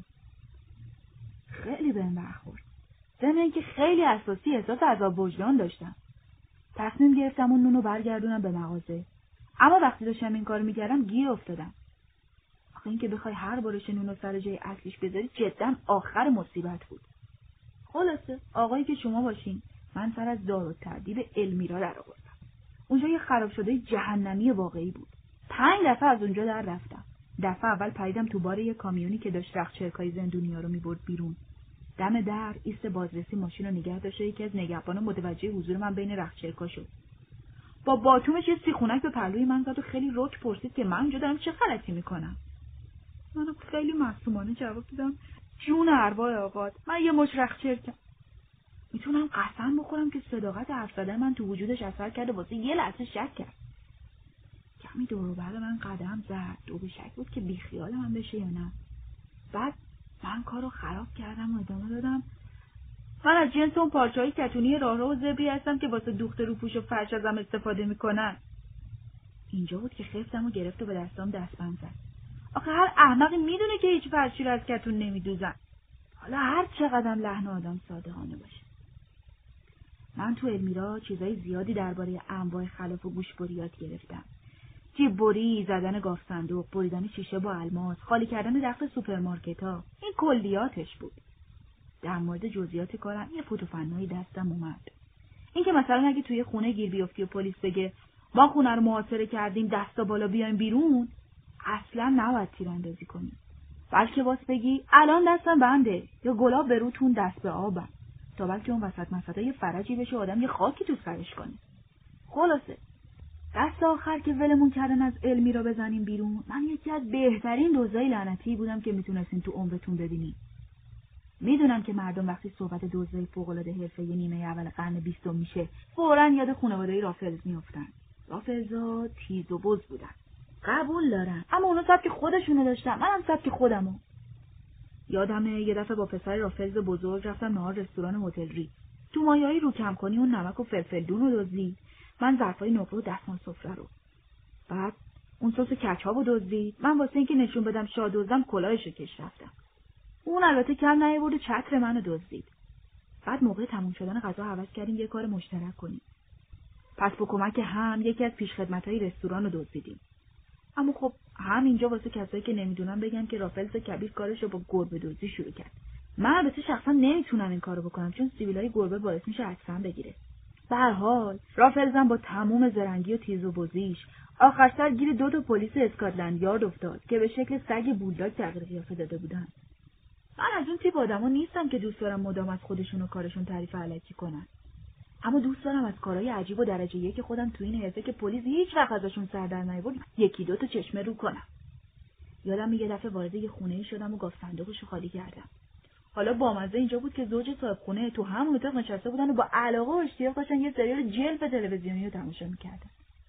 خیلی بهم برخورد. ضمن اینکه خیلی اساسی احساس عذاب وجدان داشتم. تصمیم گرفتم اون نونو برگردونم به مغازه. اما وقتی داشتم این کارو میکردم گیر افتادم. آخه این که بخوای هر بارش نونو سر جای اصلیش بذاری جدا آخر مصیبت بود. خلاصه آقایی که شما باشین، من سر از دارالتردیب المیرا در آوردم. اونجا یه خراب شده جهنمی واقعی بود. پنج دفعه از اونجا در رفتم. دفعه اول پریدم تو بار یه کامیونی که داشت رختچرکای زندونیا رو میبرد بیرون. دم در ایست بازرسی ماشین رو نگه داشت و یکی از نگهبانا متوجه حضور من بین رختچرکا شد. با باتومش یه سیخونک به پهلوی من زد و خیلی رک پرسید که من اونجا دارم چه غلطی میکنم. منم خیلی معصومانه جواب دادم: جون ارواح آقات، من یه مش رختچرکم. میتونم قسم بخورم که صداقت حرف زدن من تو وجودش اثر کرده، واسه یه لحظه شک کرد. کمی دور و بر من قدم زد، دو به شک بود که بیخیال من بشه یا نه. بعد من کارو خراب کردم و ادامه دادم: من از جنس اون پارچه‌های کتونی راهرو و زبری هستم که واسه دوخت رو پوش و فرش ازم استفاده میکنن. اینجا بود که خفتم و گرفت و به دستام دستبند زد. آخه هر احمقی میدونه که هیچ فرشی رو از کتون نمیدوزن، حالا هر چقدر لحن آدم صادقانه باشه. من تو المیرا چیزای زیادی درباره انواع خلاف و گوشبری یاد گرفتم. جیب بری، زدن گاف صندوق، بریدن شیشه با الماس، خالی کردن دفتر سوپرمارکت‌ها. این کلیاتش بود. در مورد جزئیات کارم یه فوتوفنایی دستم اومد. این که مثلا اگه توی خونه گیر بیفتی و پلیس بگه ما خونه رو محاصره کردیم دستا بالا بیایم بیرون، اصلا نباید تیراندازی کنی. بلکه باز بگی الان دستم بنده یا گلاب به روتون دست به آبم، تا بلکه اون وسط مسطا یه فرجی بشه آدم یه خاکی تو سرش کنه. خلاصه دست آخر که ولمون کردن از المیرا بزنیم بیرون، من یکی از بهترین دوزای لعنتی بودم که میتونستین تو عمرتون ببینین. میدونم که مردم وقتی صحبت دوزای فوق‌العاده حرفه‌ای نیمه اول قرن بیستم میشه فوراً یاد خانواده رافلز میافتن. رافلزا تیز و بز بودن، قبول دارن، اما اونا سبک خودشونو داشتن، منم سبک خودمو. یادمه یه دفعه با پسر رافلز بزرگ رفتم نهار رستوران هتل ری. تو مایه‌ای رو کم کنی اون نمک و فلفل دون رو دزدید، من ظرفای نقره و دستمال سفره رو. بعد اون سس کچاپ رو دزدید، من واسه اینکه نشون بدم شادوزم کلاهشو کش رفتم. اون البته کم نیاورد و چتر منو دزدید. بعد موقع تموم شدن غذا حوض کردیم یه کار مشترک کنیم. پس با کمک هم یکی از پیشخدمت‌های رستوران رو دزدیدیم. اما خب هم اینجا واسه کسایی که نمیدونن بگم که رافلز کبیر کارشو با گربه دزدی شروع کرد. من البته شخصا نمیتونم این کارو بکنم چون سیبیلای گربه باعث میشه عطسم بگیره. به هر حال رافلزم با تمام زرنگی و تیز و بزیش آخر سر گیر دو تا پلیس اسکاتلند یارد افتاد که به شکل سگ بولداگ تغییر قیافه داده بودن. من از اون تیپ آدما نیستم که دوست دارم مدام از خودشون و کارشون تعریف علکی کنن. اما دوست دارم از کارهای عجیب و درجه یک خودم تو این حرفه که پلیس هیچ وقت ازشون سر در نیاورد یکی دو تا چشمه رو کنم. یادم یه دفعه وارد یه خونه‌ای شدم و گاف صندوقشو خالی کردم. حالا بامزه اینجا بود که زوج صاحب خونه تو همون اتاق نشسته بودن و با علاقه و اشتیاق داشتن یه سریال جلف تلویزیونی رو تماشا می‌کردن.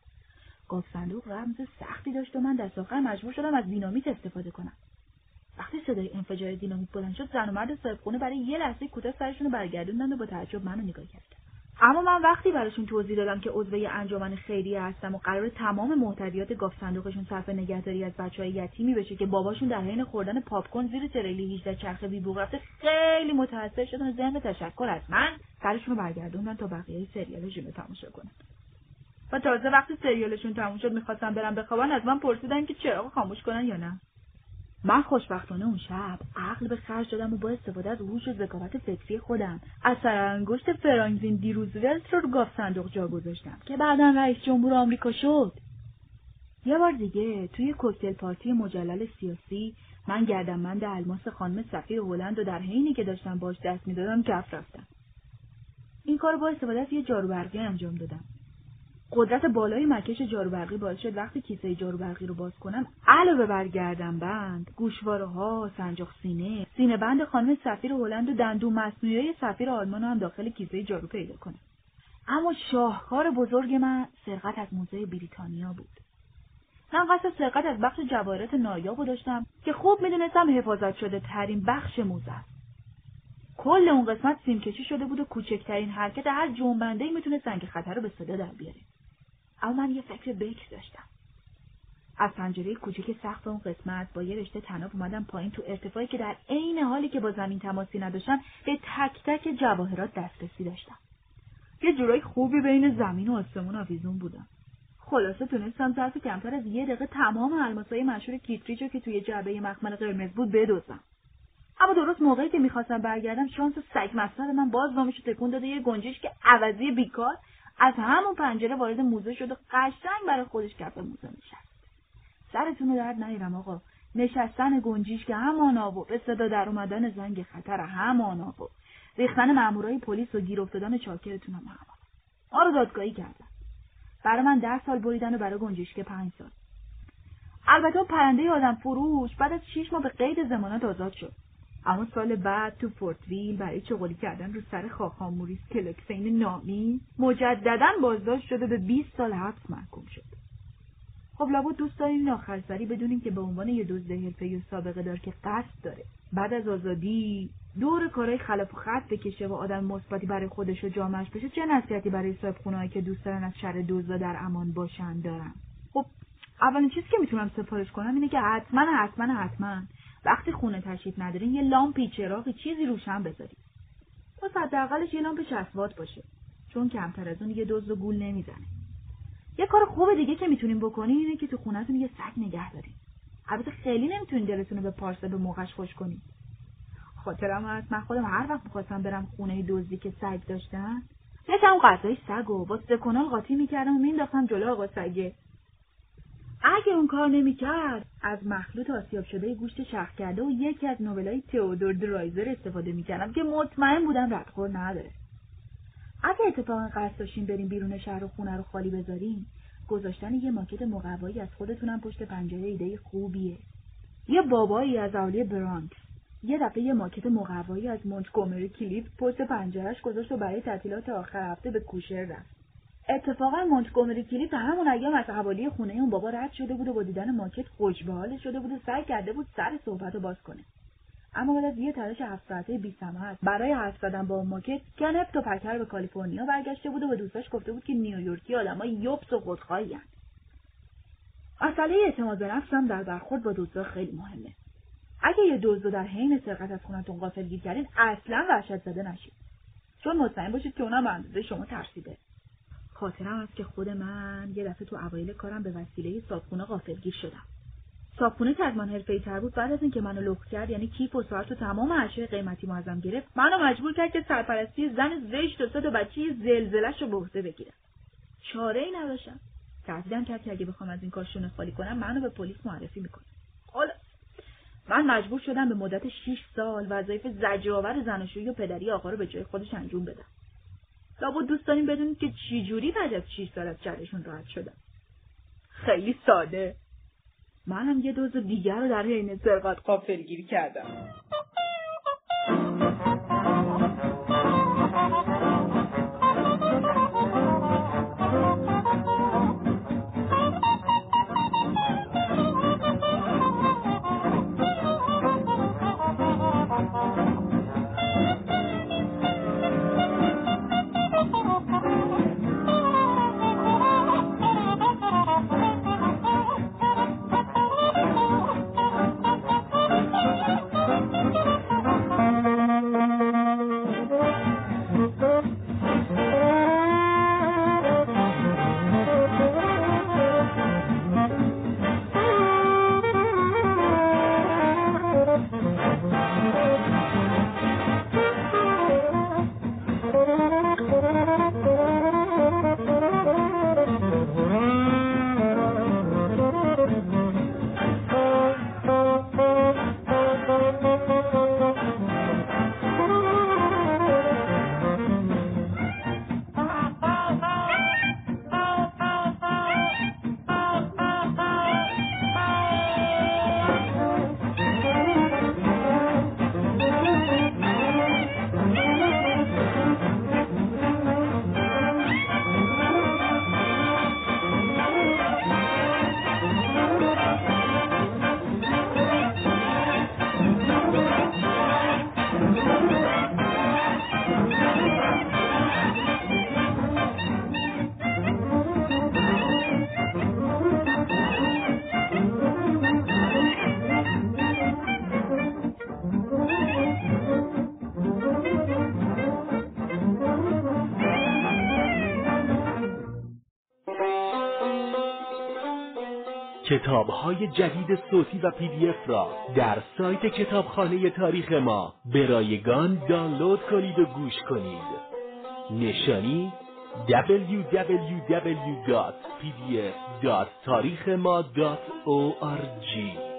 گاف صندوق رمز سختی داشت و من دست آخر مجبور شدم از دینامیت استفاده کنم. وقتی صدای انفجار دینامیت بلند شد زن و مرد صاحب خونه برای یه لحظه کوتاه سرشون رو برگردوندن و با تعجب منو نگاه کردن. اما من وقتی براشون توضیح دادم که عضو انجمن خیریه هستم و قرار تمام محتویات گاف صندوقشون صرف نگهداری از بچهای یتیمی بشه که باباشون در حین خوردن پاپ کورن زیر تریلی هجده چرخ بیبوق رفته، خیلی متأثر شدن و ضمن تشکر از من سرشون رو برگردوندن تا بقیه سریال رو تماشا کنن. و تازه وقتی سریالشون تموم شد میخواستم برم بخوابن از من پرسیدن که چراغ خاموش کنن یا نه. من خوشبختانه اون شب عقل به خرج دادم و با استفاده از هوش و ذکاوت فکری خودم اثر انگشت فرانکلین دی روزولت رو رو گاف صندوق جا گذاشتم که بعداً رئیس جمهور آمریکا شد. یه بار دیگه توی کوکتل پارتی مجلل سیاسی من گردنبند الماس خانم سفیر هلند رو در حینی که داشتم باش دست میدادم کف رفتم. این کارو با استفاده از یه جارو برقی انجام دادم. قدرت بالای مکش جارو برقی باعث شد وقتی کیسه جارو برقی رو باز کنم علاوه بر گردنبند، گوشواره‌ها، سنجاق سینه، سینه بند خانم سفیر هلند و دندون مصنوعی سفیر آلمان رو هم داخل کیسه جارو پیدا کنم. اما شاهکار بزرگ من سرقت از موزه بریتانیا بود. من قصد سرقت از بخش جواهرات نایاب داشتم که خوب میدونستم حفاظت شده ترین بخش موزه است. کل اون قسمت سیمکشی شده بود و کوچکترین حرکت هر جنبنده‌ای میتونه سنگ خطر رو به صدا در بیاره. اما من یه فکر بکر داشتم. از پنجره کوچک سقف اون قسمت با یه رشته طناب اومدم پایین تو ارتفاعی که در عین حالی که با زمین تماسی نداشتم به تک تک جواهرات دسترسی داشتم. یه جورای خوبی بین زمین و آسمون آویزون بودم. خلاصه تونستم ظرف کمتر از یه دقیقه تمام الماسای مشهور کیتریچو که توی جعبه مخمل قرمز بود بدزدم. اما درست موقعی که میخواستم برگردم شانس سگ مصرف من باز گامشو تکون داده یه گنجشک که عوضی بیکار از همون پنجره وارد موزه شد و قشنگ برای خودش کف موزه نشست. سرتون رو درد نیارم آقا، نشستن گنجشک همانا و به صدا در اومدن زنگ خطر همانا و ریختن مامورای پلیس و گیر افتادن چاکرتون هم همانا. ما رو دادگاهی کردن. برای من ده سال بریدن و برای گنجشک پنج سال. البته پرنده آدم فروش بعد از شش ماه به قید ضمانت آزاد شد. اما سال بعد تو فورت ویل برای چغلی کردن رو سر خاخام موریس کلکسین نامی مجدداً بازداشت شده به بیست سال حبس محکوم شد. خب لابد دوست داریم این آخر سری بدونیم که به عنوان یه دزد حرفه‌ای و سابقه دار که قصد داره بعد از آزادی دور کارهای خلاف و خط بکشه و آدم مثبتی برای خودش و جامعه‌اش بشه، چه نصیحتی برای صاحبخونه‌هایی که دوست دارن از شر دزدا در امان باشن دارن؟ خب اولین چیزی که میتونم سفارش کنم اینه که حتما حتما حتما وقتی خونه تشریف ندارین یه لامپی چراغی چیزی روشن بذارید. تا حداقلش یه لامپ شصت وات باشه، چون کمتر از اون یه دزد و گول نمیزنه. یه کار خوب دیگه که میتونین بکنین اینه که تو خونه‌تون یه سگ نگه دارین. البته خیلی نمیتونین دلتون رو به پارسا به موقعش خوش کنین. خاطرم هست من خودم هر وقت می‌خواستم برم خونه دزدی که سگ داشتن، یکم غذای سگو با سکنال قاطی می‌کردم و مینداختم جلو آقا سگه. اگه اون کار نمی‌کرد از مخلوط آسیاب شده گوشت چرخ کرده و یکی از نوبلای تئودور درایزر استفاده می‌کردم که مطمئن بودم ردخور نداره. اگه اتفاقا قصد داشتین بریم بیرون شهر و خونه رو خالی بذارین، گذاشتن یه ماکت مقوایی از خودتونم پشت پنجره ایده خوبیه. یه بابایی از اولیه برانکس یه دفعه یه ماکت مقوایی از مونتگومری کلیف پشت پنجرهش گذاشت و برای تعطیلات آخر هفته به کوشر رفت. اتفاقا مونتگومری کلیف همون ایام از حوالی خونه اون بابا رد شده بود و با دیدن ماکت خوش به حالش شده بود و سعی کرده بود سر صحبت رو باز کنه. اما بعد از یه تلاش هفت ساعته بی ثمر برای حرف زدن با ماکت کنفت و پکر به کالیفرنیا برگشته بود و به دوستاش گفته بود که نیویورکی آدمای یوبس و خودخواهی هستند. مسئله اعتماد به نفس هم در برخورد با دزدا خیلی مهمه. اگه یه دزد در حین سرقت از خونتون غافلگیر کردین، اصلا وحشت زده نشید، چون مطمئن باشید که اونم اندازه شما ترسیده. خاطرم هست که خود من یه دفعه تو اوایل کارم به وسیله صابخونه غافلگیر شدم. صابخونه که از من حرفه‌ای‌تر بود بعد از اینکه منو لخت کرد، یعنی کیف و ساعت و تمام اشیاء قیمتی ما ازم گرفت، منو مجبور کرد که سرپرستی زن زشت و سه بچه زلزله‌ش رو به عهده بگیرم. چاره‌ای نداشتم. تهدیدم کرد که اگه بخوام از این کار شونه خالی کنم منو به پلیس معرفی می‌کنه. حالا من مجبور شدم به مدت شش سال وظایف زجرآور زناشویی و پدری آقا رو به جای خودش انجام بدم. لابد دوست داریم بدونید که چی جوری بعد از شش سال از جرشون راحت شدم. خیلی ساده. من هم یه دوز دیگر رو در حین سرقت غافلگیری کردم. کتاب‌های جدید صوتی و پی دی اف را در سایت کتابخانه تاریخ ما به رایگان دانلود کنید و گوش کنید. نشانی دبلیو دبلیو دبلیو دات پی دی اف دات تاریخ ما دات او آر جی